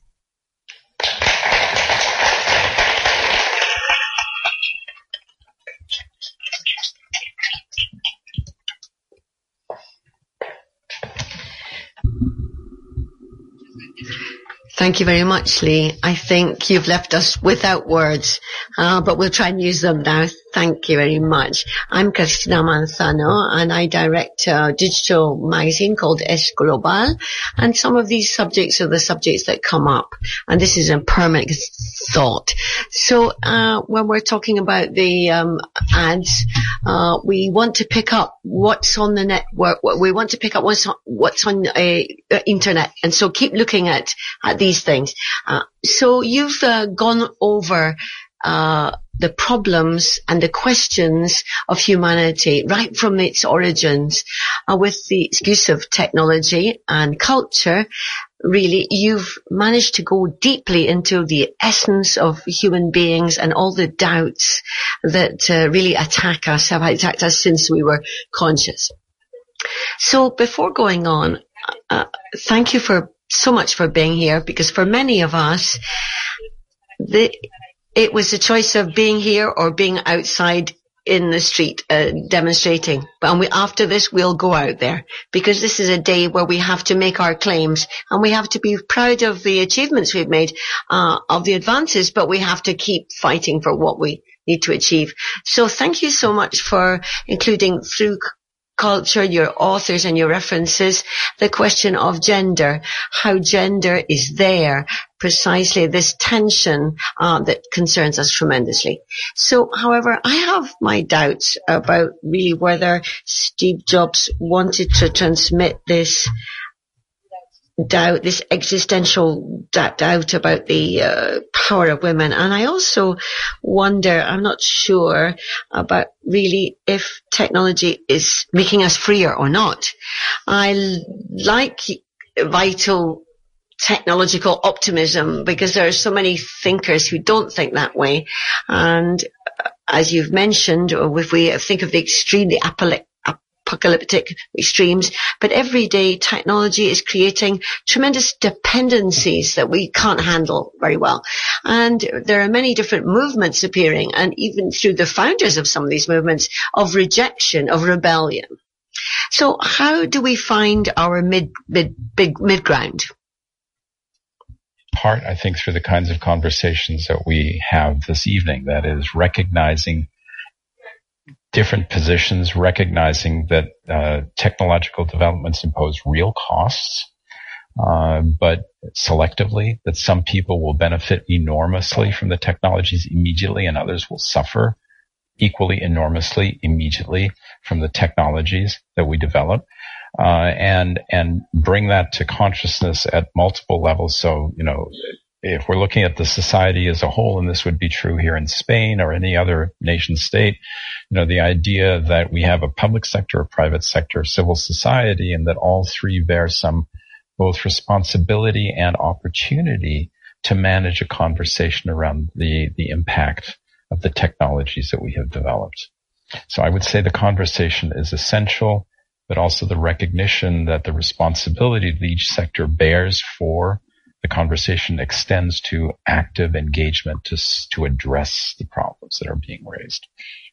Thank you very much, Lee. I think you've left us without words, uh, but we'll try and use them now. Thank you very much. I'm Cristina Manzano, and I direct a digital magazine called Es Global, and some of these subjects are the subjects that come up, and this is a permanent thought. So uh when we're talking about the um ads, uh we want to pick up what's on the network. We want to pick up what's on, what's on a uh, internet, and so keep looking at at these things. Uh, so you've uh, gone over uh the problems and the questions of humanity right from its origins. Uh, with the use of technology and culture, really, you've managed to go deeply into the essence of human beings and all the doubts that uh, really attack us, have attacked us since we were conscious. So before going on, uh, thank you for so much for being here, because for many of us, the it was a choice of being here or being outside in the street uh, demonstrating. But we, after this, we'll go out there, because this is a day where we have to make our claims and we have to be proud of the achievements we've made, uh, of the advances, but we have to keep fighting for what we need to achieve. So thank you so much for including through culture, your authors and your references, the question of gender, how gender is there, precisely this tension uh, that concerns us tremendously. So, however, I have my doubts about really whether Steve Jobs wanted to transmit this doubt, this existential doubt about the uh, power of women. And I also wonder, I'm not sure about really if technology is making us freer or not. I like vital technological optimism, because there are so many thinkers who don't think that way. And as you've mentioned, or if we think of the extreme, the apocalyptic apocalyptic extremes, but every day technology is creating tremendous dependencies that we can't handle very well. And there are many different movements appearing, and even through the founders of some of these movements, of rejection, of rebellion. So how do we find our mid, mid, big, mid ground? Part, I think, through the kinds of conversations that we have this evening, that is recognizing different positions, recognizing that uh, technological developments impose real costs, uh, but selectively, that some people will benefit enormously from the technologies immediately and others will suffer equally enormously immediately from the technologies that we develop, uh, and and bring that to consciousness at multiple levels. So, you know, if we're looking at the society as a whole, and this would be true here in Spain or any other nation state, you know, the idea that we have a public sector, a private sector, civil society, and that all three bear some both responsibility and opportunity to manage a conversation around the, the impact of the technologies that we have developed. So I would say the conversation is essential, but also the recognition that the responsibility that each sector bears for the conversation extends to active engagement to, to address the problems that are being raised.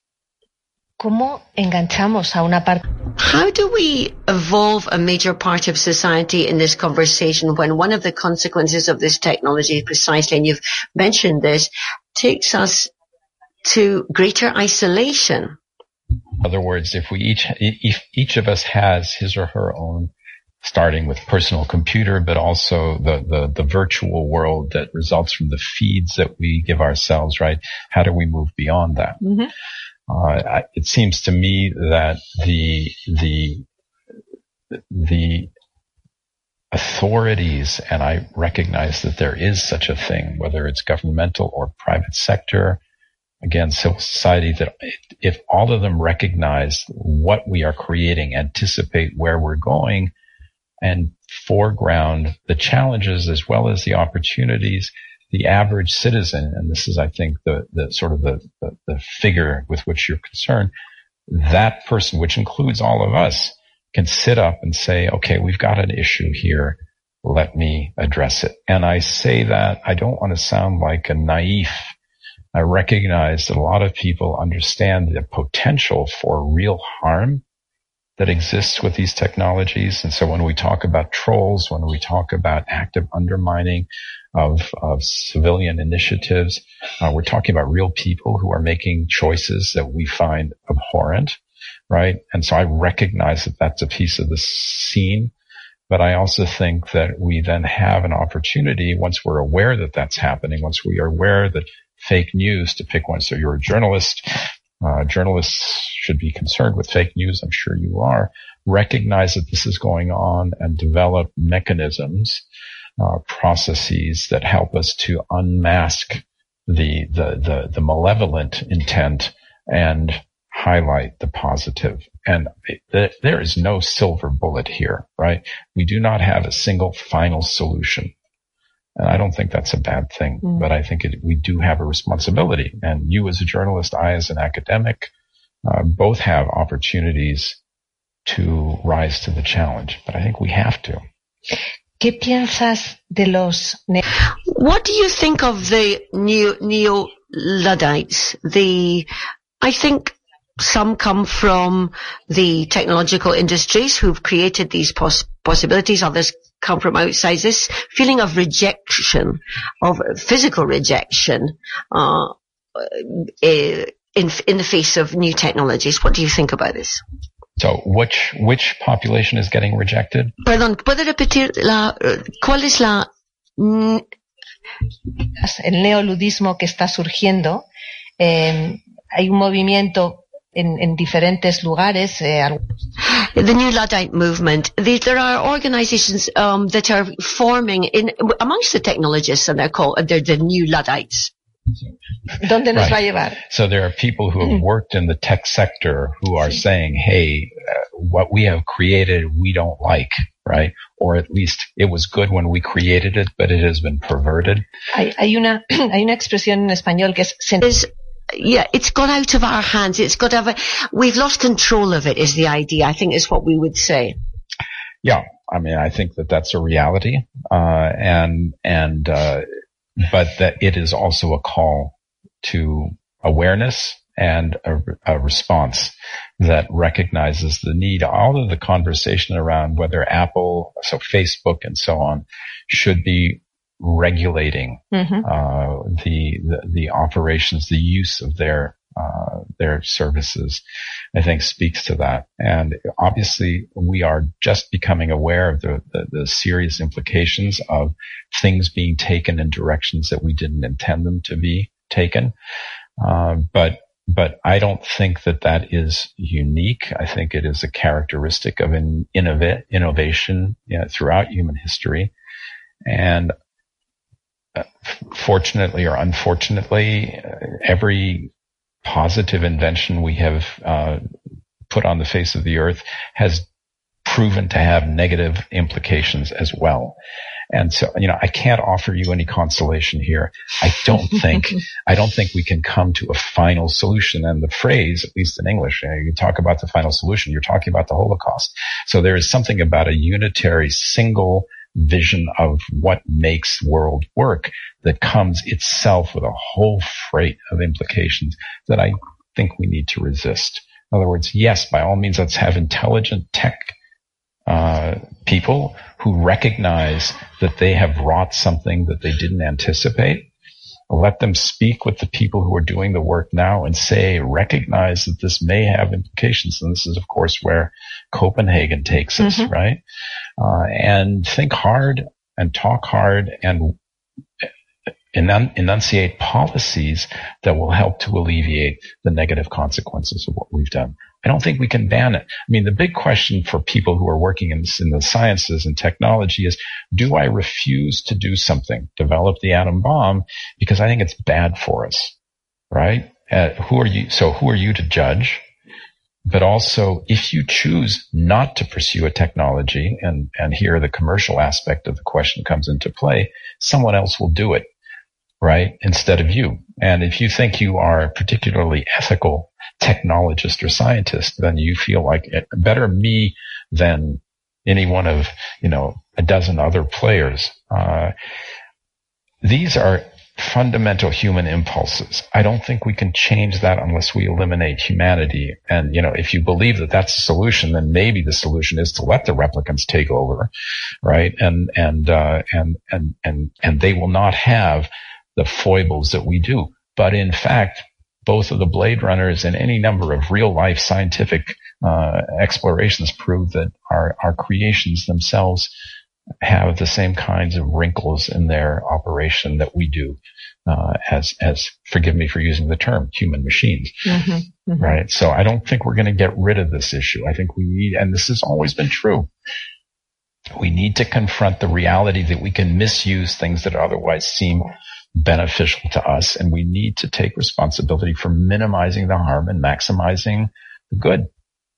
¿Cómo enganchamos a una parte? How do we evolve a major part of society in this conversation when one of the consequences of this technology precisely, and you've mentioned this, takes us to greater isolation? In other words, if we each, if each of us has his or her own, starting with personal computer, but also the, the, the virtual world that results from the feeds that we give ourselves, right? How do we move beyond that? Mm-hmm. Uh, it seems to me that the, the, the authorities, and I recognize that there is such a thing, whether it's governmental or private sector, again, civil society, that if all of them recognize what we are creating, anticipate where we're going, and foreground the challenges as well as the opportunities, the average citizen, and this is, I think, the, the sort of the, the, the figure with which you're concerned, that person, which includes all of us, can sit up and say, okay, we've got an issue here. Let me address it. And I say that, I don't want to sound like a naif. I recognize that a lot of people understand the potential for real harm that exists with these technologies. And so when we talk about trolls, when we talk about active undermining of, of civilian initiatives, uh, we're talking about real people who are making choices that we find abhorrent, right? And so I recognize that that's a piece of the scene, but I also think that we then have an opportunity, once we're aware that that's happening, once we are aware that fake news, to pick one, so you're a journalist, Uh, journalists should be concerned with fake news. I'm sure you are. Recognize that this is going on and develop mechanisms, uh, processes that help us to unmask the, the, the, the malevolent intent and highlight the positive. And th- there is no silver bullet here, right? We do not have a single final solution. And I don't think that's a bad thing, mm. but I think it, we do have a responsibility. And you as a journalist, I as an academic, uh, both have opportunities to rise to the challenge. But I think we have to. ¿Qué piensas de los... What do you think of the new neo-Luddites? The, I think some come from the technological industries who've created these pos- possibilities. Others come from outside. This feeling of rejection, of physical rejection, uh, in, in the face of new technologies. What do you think about this? So, which, which population is getting rejected? Perdón, ¿puede repetir la, cuál es la... El neoludismo que está surgiendo. Eh, hay un movimiento en, en diferentes lugares. Eh, the New Luddite movement. The, there are organizations um, that are forming in amongst the technologists, and they're called they're the New Luddites. ¿Dónde nos va a llevar? So there are people who have worked in the tech sector who are saying, hey, uh, what we have created we don't like, right? Or at least it was good when we created it, but it has been perverted. Hay, hay una hay una expresión en español que es... Is, yeah, it's got out of our hands. It's got out of, we've lost control of it is the idea, I think is what we would say. Yeah, I mean, I think that that's a reality. Uh, and, and, uh, but that it is also a call to awareness and a, a response that recognizes the need. All of the conversation around whether Apple, so Facebook and so on, should be regulating mm-hmm. uh, the, the the operations, the use of their uh, their services, I think speaks to that. And obviously, we are just becoming aware of the, the, the serious implications of things being taken in directions that we didn't intend them to be taken. Uh, but but I don't think that that is unique. I think it is a characteristic of an innov- innovation you know, throughout human history. And uh, fortunately or unfortunately, uh, every positive invention we have uh, put on the face of the earth has proven to have negative implications as well. And so, you know, I can't offer you any consolation here. I don't think, I don't think we can come to a final solution. And the phrase, at least in English, you know, you talk about the final solution, you're talking about the Holocaust. So there is something about a unitary single vision of what makes the world work that comes itself with a whole freight of implications that I think we need to resist. In other words, yes, by all means, let's have intelligent tech uh people who recognize that they have wrought something that they didn't anticipate. Let them speak with the people who are doing the work now and say, recognize that this may have implications. And this is, of course, where Copenhagen takes us, mm-hmm. right? Uh, and think hard and talk hard and enun- enunciate policies that will help to alleviate the negative consequences of what we've done. I don't think we can ban it. I mean, the big question for people who are working in, in the sciences and technology is, do I refuse to do something, develop the atom bomb, because I think it's bad for us, right? Uh, who are you? So who are you to judge? But also, if you choose not to pursue a technology, and, and here the commercial aspect of the question comes into play, someone else will do it, right? Instead of you. And if you think you are a particularly ethical technologist or scientist, then you feel like it, better me than any one of, you know, a dozen other players. Uh, these are fundamental human impulses. I don't think we can change that unless we eliminate humanity. And, you know, if you believe that that's the solution, then maybe the solution is to let the replicants take over, right? And, and, uh, and, and, and, and they will not have the foibles that we do. But in fact, both of the Blade Runners and any number of real life scientific, uh, explorations prove that our, our creations themselves have the same kinds of wrinkles in their operation that we do, uh, as, as, forgive me for using the term, human machines. Mm-hmm, mm-hmm. Right? So I don't think we're going to get rid of this issue. I think we need, and this has always been true, we need to confront the reality that we can misuse things that otherwise seem beneficial to us, and we need to take responsibility for minimizing the harm and maximizing the good.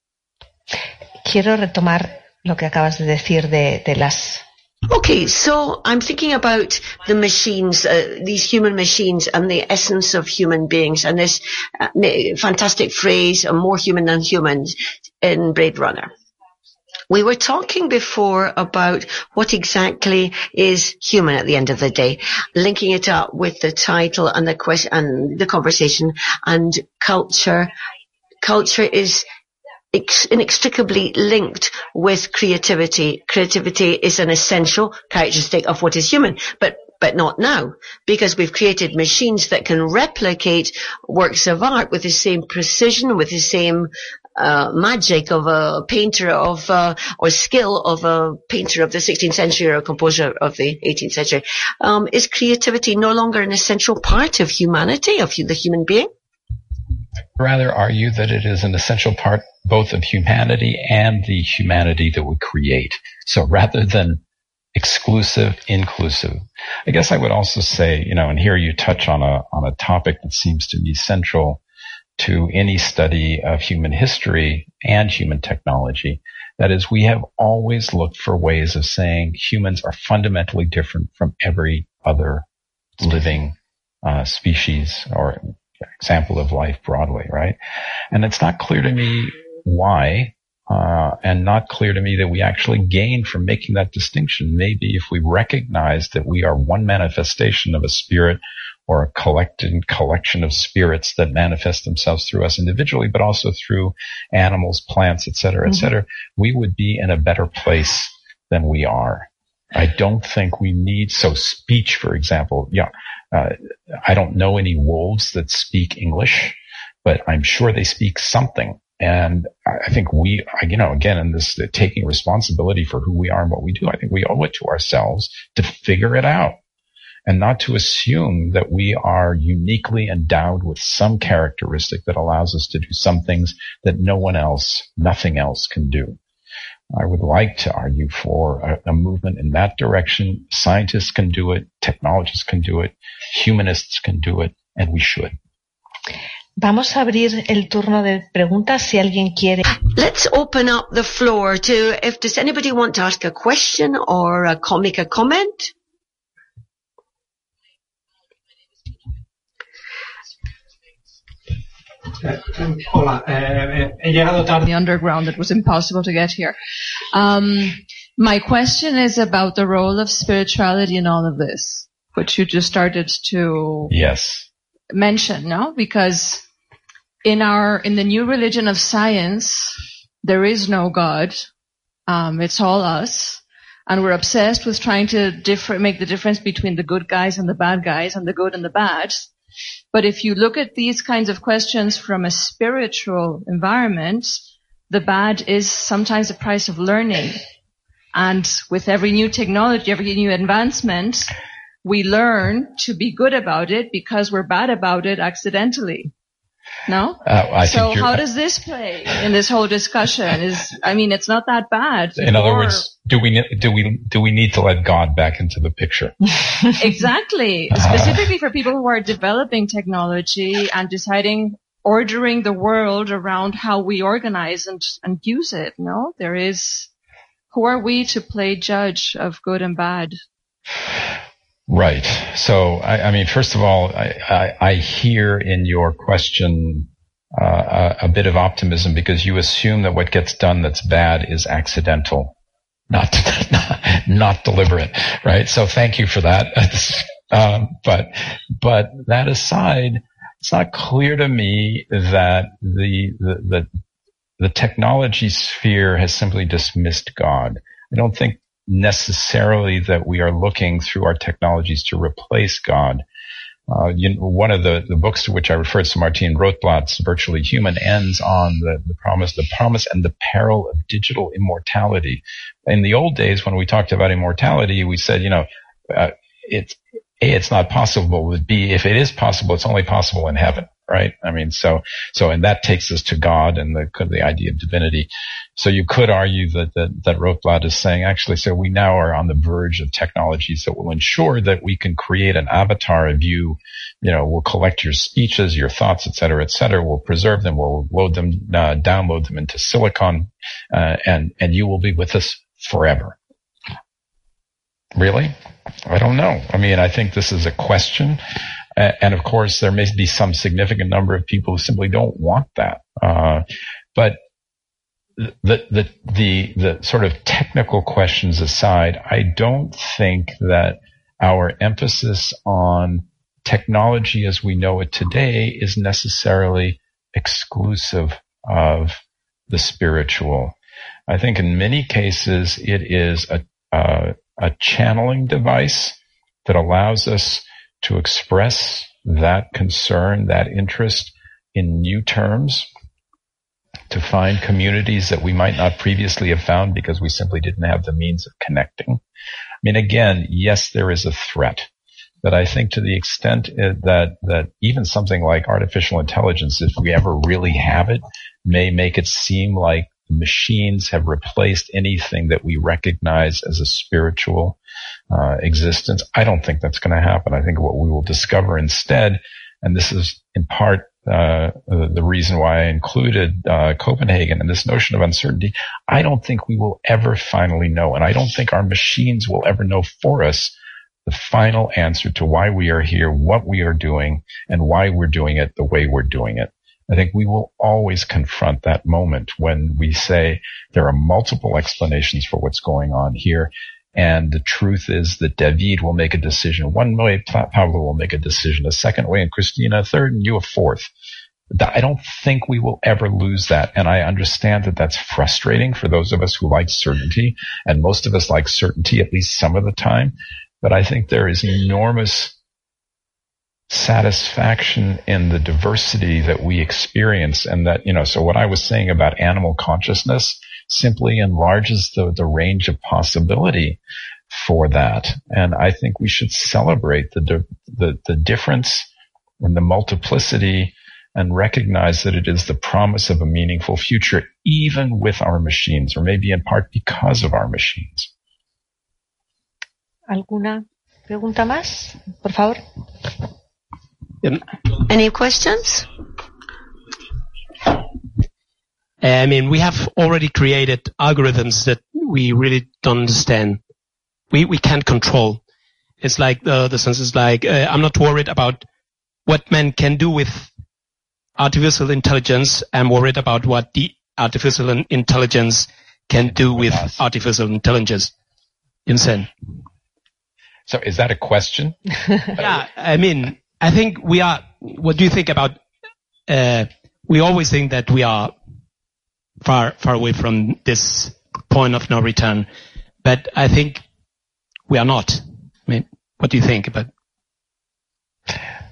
Quiero retomar lo que acabas de decir de, de las... Okay, so I'm thinking about the machines, uh, these human machines and the essence of human beings, and this uh, fantastic phrase, uh, more human than humans, in Blade Runner. We were talking before about what exactly is human at the end of the day, linking it up with the title and the question and the conversation, and culture. Culture is inextricably linked with creativity. Creativity is an essential characteristic of what is human, but but not now, because we've created machines that can replicate works of art with the same precision, with the same uh, magic of a painter of uh, or skill of a painter of the sixteenth century or a composer of the eighteenth century. Um, is creativity no longer an essential part of humanity, of the human being? Rather argue that it is an essential part both of humanity and the humanity that we create. So rather than exclusive, inclusive. I guess I would also say, you know, and here you touch on a on a topic that seems to be central to any study of human history and human technology. That is, we have always looked for ways of saying humans are fundamentally different from every other living uh, species or example of life broadly, right? And it's not clear to me why, uh, and not clear to me that we actually gain from making that distinction. Maybe if we recognize that we are one manifestation of a spirit or a collected collection of spirits that manifest themselves through us individually, but also through animals, plants, et cetera, et cetera, mm-hmm. we would be in a better place than we are. I don't think we need, so speech, for example, yeah, uh, I don't know any wolves that speak English, but I'm sure they speak something. And I think we, you know, again, in this, taking responsibility for who we are and what we do, I think we owe it to ourselves to figure it out and not to assume that we are uniquely endowed with some characteristic that allows us to do some things that no one else, nothing else can do. I would like to argue for a, a movement in that direction. Scientists can do it, technologists can do it, humanists can do it, and we should. Vamos a abrir el turno de preguntas si alguien quiere. Let's open up the floor to, if does anybody want to ask a question or a, make a comment? Uh, hola, uh, he llegado tarde. The underground, it was impossible to get here. Um, my question is about the role of spirituality in all of this, which you just started to yes. mention, no? Because in our, in the new religion of science, there is no God. Um, it's all us. And we're obsessed with trying to differ, make the difference between the good guys and the bad guys and the good and the bad. But if you look at these kinds of questions from a spiritual environment, the bad is sometimes the price of learning. And with every new technology, every new advancement, we learn to be good about it because we're bad about it accidentally. No? Uh, I so think how does this play in this whole discussion? Is, I mean, it's not that bad. In other or, words, do we, do we, do we need to let God back into the picture? Exactly. Uh, Specifically for people who are developing technology and deciding, ordering the world around how we organize and, and use it. No? There is, who are we to play judge of good and bad? Right. So, I, I mean, first of all, I, I, I hear in your question uh, a, a bit of optimism because you assume that what gets done that's bad is accidental, not not, not deliberate, right? So, thank you for that. um, but but that aside, it's not clear to me that the the the, the technology sphere has simply dismissed God. I don't think necessarily that we are looking through our technologies to replace God. Uh, you know, one of the, the books to which I referred to, Martine Rothblatt's Virtually Human, ends on the, the promise, the promise and the peril of digital immortality. In the old days, when we talked about immortality, we said, you know, uh, it's, A, it's not possible, but B, if it is possible, it's only possible in heaven, right? I mean, so, so, and that takes us to God and the, the idea of divinity. So you could argue that, that, that Rotblat is saying, actually, so we now are on the verge of technologies that will ensure that we can create an avatar of you. You know, we'll collect your speeches, your thoughts, et cetera, et cetera. We'll preserve them. We'll load them, uh, download them into silicon, uh, and, and you will be with us forever. Really? I don't know. I mean, I think this is a question. Uh, and of course, there may be some significant number of people who simply don't want that. Uh, but the, the, the, the sort of technical questions aside, I don't think that our emphasis on technology as we know it today is necessarily exclusive of the spiritual. I think in many cases it is a, uh, a channeling device that allows us to express that concern, that interest in new terms, to find communities that we might not previously have found because we simply didn't have the means of connecting. I mean, again, yes, there is a threat, but I think to the extent that, that even something like artificial intelligence, if we ever really have it, may make it seem like machines have replaced anything that we recognize as a spiritual uh, existence. I don't think that's going to happen. I think what we will discover instead, and this is in part uh, the reason why I included uh, Copenhagen and this notion of uncertainty, I don't think we will ever finally know, and I don't think our machines will ever know for us the final answer to why we are here, what we are doing, and why we're doing it the way we're doing it. I think we will always confront that moment when we say there are multiple explanations for what's going on here. And the truth is that David will make a decision one way, Pablo will make a decision a second way, and Christina a third, and you a fourth. I don't think we will ever lose that. And I understand that that's frustrating for those of us who like certainty. And most of us like certainty at least some of the time. But I think there is enormous satisfaction in the diversity that we experience, and that, you know, so what I was saying about animal consciousness simply enlarges the, the range of possibility for that. And I think we should celebrate the, the, the difference and the multiplicity and recognize that it is the promise of a meaningful future, even with our machines, or maybe in part because of our machines. ¿Alguna pregunta más? Por favor. Any questions? I mean, we have already created algorithms that we really don't understand. We we can't control. It's like the the sense is like uh, I'm not worried about what man can do with artificial intelligence. I'm worried about what the artificial intelligence can do with artificial intelligence. Insane. So, is that a question? Yeah, I mean. I think we are, what do you think about, uh, we always think that we are far, far away from this point of no return, but I think we are not. I mean, what do you think about? Uh,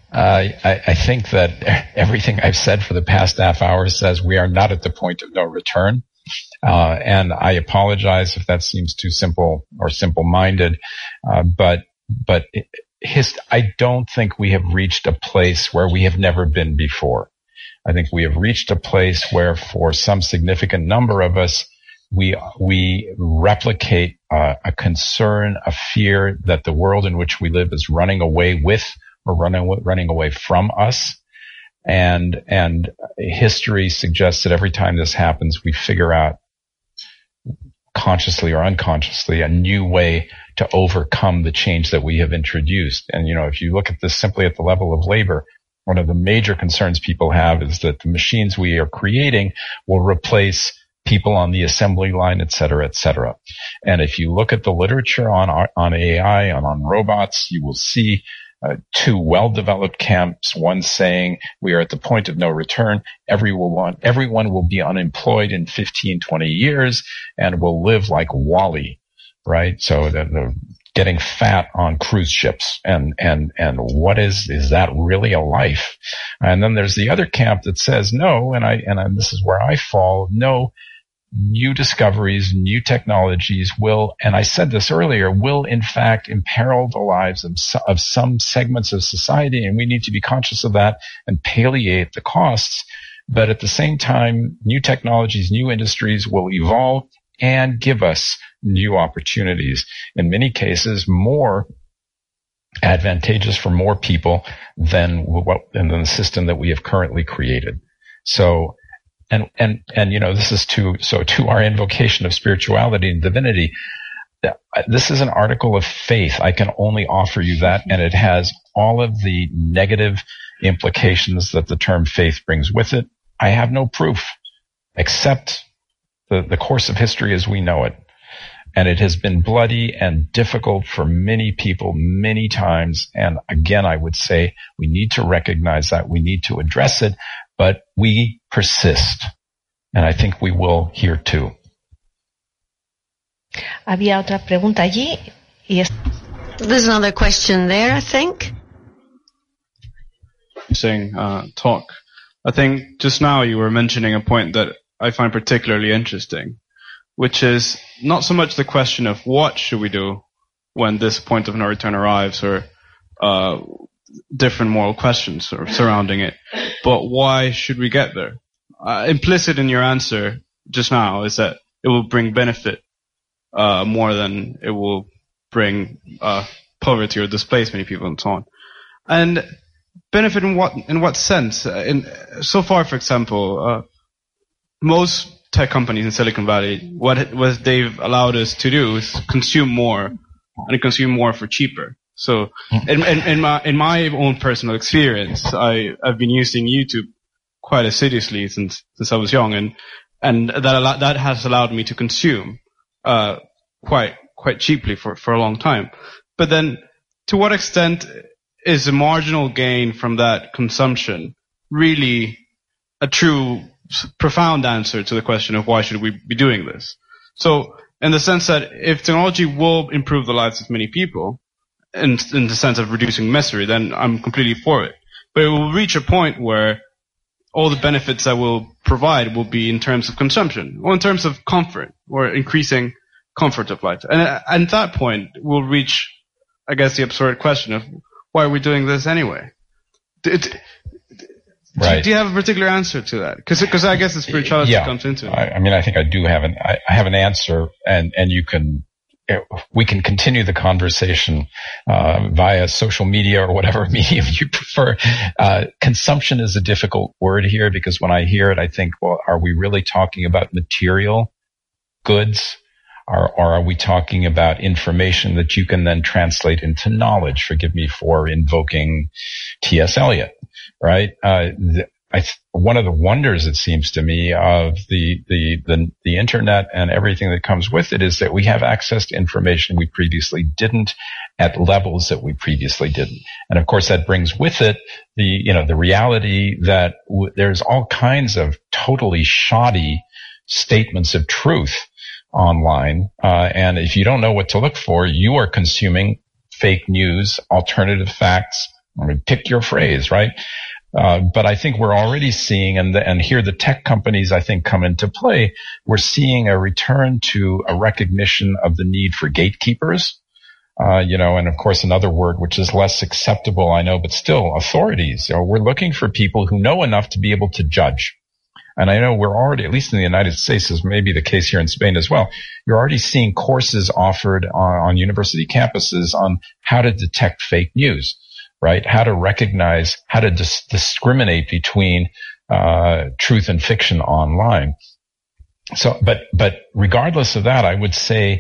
I, I think that everything I've said for the past half hour says we are not at the point of no return. Uh, and I apologize if that seems too simple or simple-minded, uh, but, but it, His, I don't think we have reached a place where we have never been before. I think we have reached a place where for some significant number of us, we, we replicate uh, a concern, a fear that the world in which we live is running away with or running, running away from us. And, and history suggests that every time this happens, we figure out consciously or unconsciously a new way to overcome the change that we have introduced. And, you know, if you look at this simply at the level of labor, one of the major concerns people have is that the machines we are creating will replace people on the assembly line, et cetera, et cetera. And if you look at the literature on, on A I and on robots, you will see uh, two well-developed camps, one saying we are at the point of no return. Everyone, everyone will be unemployed in fifteen, twenty years and will live like Wall-E. Right? So the, the getting fat on cruise ships, and, and, and what is, is that really a life? And then there's the other camp that says no, and I, and I, this is where I fall. No, new discoveries, new technologies will, and I said this earlier, will in fact imperil the lives of, of some segments of society, and we need to be conscious of that and palliate the costs. But at the same time, new technologies, new industries will evolve and give us new opportunities. In many cases, more advantageous for more people than what, than the system that we have currently created. So, and, and, and, you know, this is to, so to our invocation of spirituality and divinity, this is an article of faith. I can only offer you that, and it has all of the negative implications that the term faith brings with it. I have no proof except the, the course of history as we know it. And it has been bloody and difficult for many people many times. And again, I would say we need to recognize that. We need to address it, but we persist. And I think we will here too. Había otra pregunta allí y es... There's another question there, I think. Saying, uh, talk. I think just now you were mentioning a point that I find particularly interesting, which is not so much the question of what should we do when this point of no return arrives, or uh, different moral questions sort of surrounding it, but why should we get there? Uh, implicit in your answer just now is that it will bring benefit uh, more than it will bring uh, poverty or displace many people and so on. And benefit in what in what sense? In so far, for example, uh, most tech companies in Silicon Valley, what what they've allowed us to do is consume more, and consume more for cheaper. So, in, in, in my in my own personal experience, I I've been using YouTube quite assiduously since since I was young, and and that al- that has allowed me to consume uh quite quite cheaply for for a long time. But then, to what extent is a marginal gain from that consumption really a true profound answer to the question of why should we be doing this? So, in the sense that if technology will improve the lives of many people, in, in the sense of reducing misery, then I'm completely for it. But it will reach a point where all the benefits that will provide will be in terms of consumption, or in terms of comfort, or increasing comfort of life. And at that point, we'll reach, I guess, the absurd question of why are we doing this anyway? It, Right. Do you have a particular answer to that? Because I guess the spirituality yeah. comes into it. I, I mean, I think I do have an I, I have an answer, and and you can we can continue the conversation uh, via social media or whatever medium you prefer. Uh, consumption is a difficult word here, because when I hear it, I think, well, are we really talking about material goods? Or, or are we talking about information that you can then translate into knowledge? Forgive me for invoking T S Eliot, right? Uh, the, I th- one of the wonders, it seems to me, of the, the, the, the internet and everything that comes with it is that we have access to information we previously didn't at levels that we previously didn't. And of course, that brings with it the, you know, the reality that w- there's all kinds of totally shoddy statements of truth online, uh, and if you don't know what to look for, you are consuming fake news, alternative facts. I mean, pick your phrase, right? Uh, but I think we're already seeing, and the, and here the tech companies, I think, come into play. We're seeing a return to a recognition of the need for gatekeepers, uh, you know, and of course another word which is less acceptable, I know, but still authorities. You know, we're looking for people who know enough to be able to judge. And I know we're already, at least in the United States, as may be the case here in Spain as well, you're already seeing courses offered on, on university campuses on how to detect fake news, right? How to recognize, how to dis- discriminate between uh truth and fiction online. So, but, but regardless of that, I would say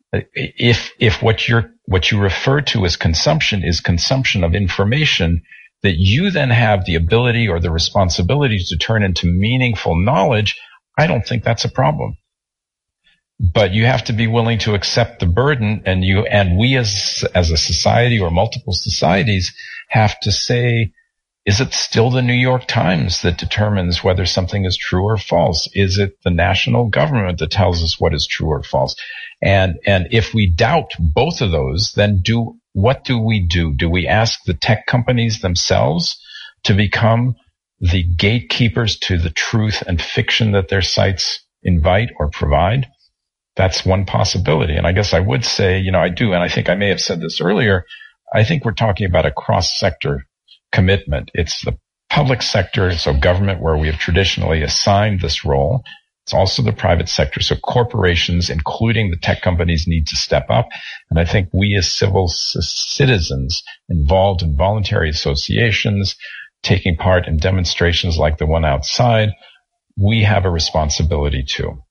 if, if what you're, what you refer to as consumption is consumption of information that you then have the ability or the responsibility to turn into meaningful knowledge, I don't think that's a problem. But you have to be willing to accept the burden, and you, and we as, as a society or multiple societies have to say, is it still the New York Times that determines whether something is true or false? Is it the national government that tells us what is true or false? And, and if we doubt both of those, then do, what do we do? Do we ask the tech companies themselves to become the gatekeepers to the truth and fiction that their sites invite or provide, that's one possibility. And I guess I would say, you know, I do, and I think I may have said this earlier, I think we're talking about a cross-sector commitment. It's the public sector, so government, where we have traditionally assigned this role. It's also the private sector, so corporations, including the tech companies, need to step up. And I think we as civil c- citizens involved in voluntary associations, taking part in demonstrations like the one outside, we have a responsibility too.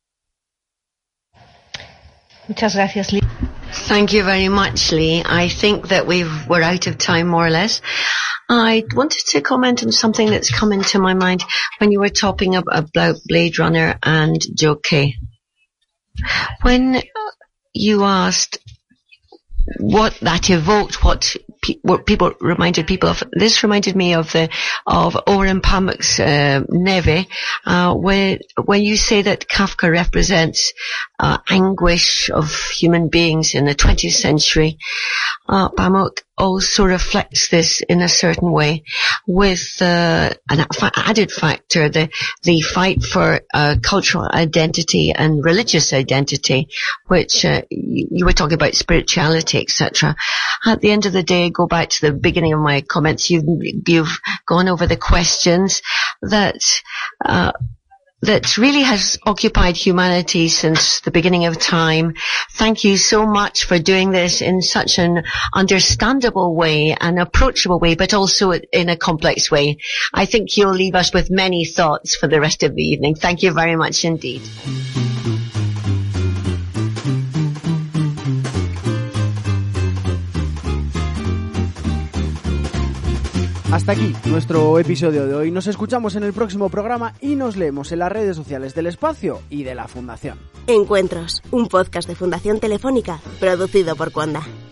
Muchas gracias, Lee. Thank you very much, Lee. I think that we've, we're out of time, more or less. I wanted to comment on something that's come into my mind when you were talking about Blade Runner and Jockey. When you asked what that evoked, what, pe- what people reminded people of, this reminded me of the of Orhan Pamuk's uh, Neve, uh, when when you say that Kafka represents uh, anguish of human beings in the twentieth century. Uh, Pamuk also reflects this in a certain way with uh, an added factor, the the fight for uh, cultural identity and religious identity, which uh, you, you were talking about spirituality, et cetera. At the end of the day, go back to the beginning of my comments. You've you've gone over the questions that. Uh, that really has occupied humanity since the beginning of time. Thank you so much for doing this in such an understandable way, an approachable way, but also in a complex way. I think you'll leave us with many thoughts for the rest of the evening. Thank you very much indeed. Hasta aquí nuestro episodio de hoy. Nos escuchamos en el próximo programa y nos leemos en las redes sociales del Espacio y de la Fundación. Encuentros, un podcast de Fundación Telefónica producido por Cuonda.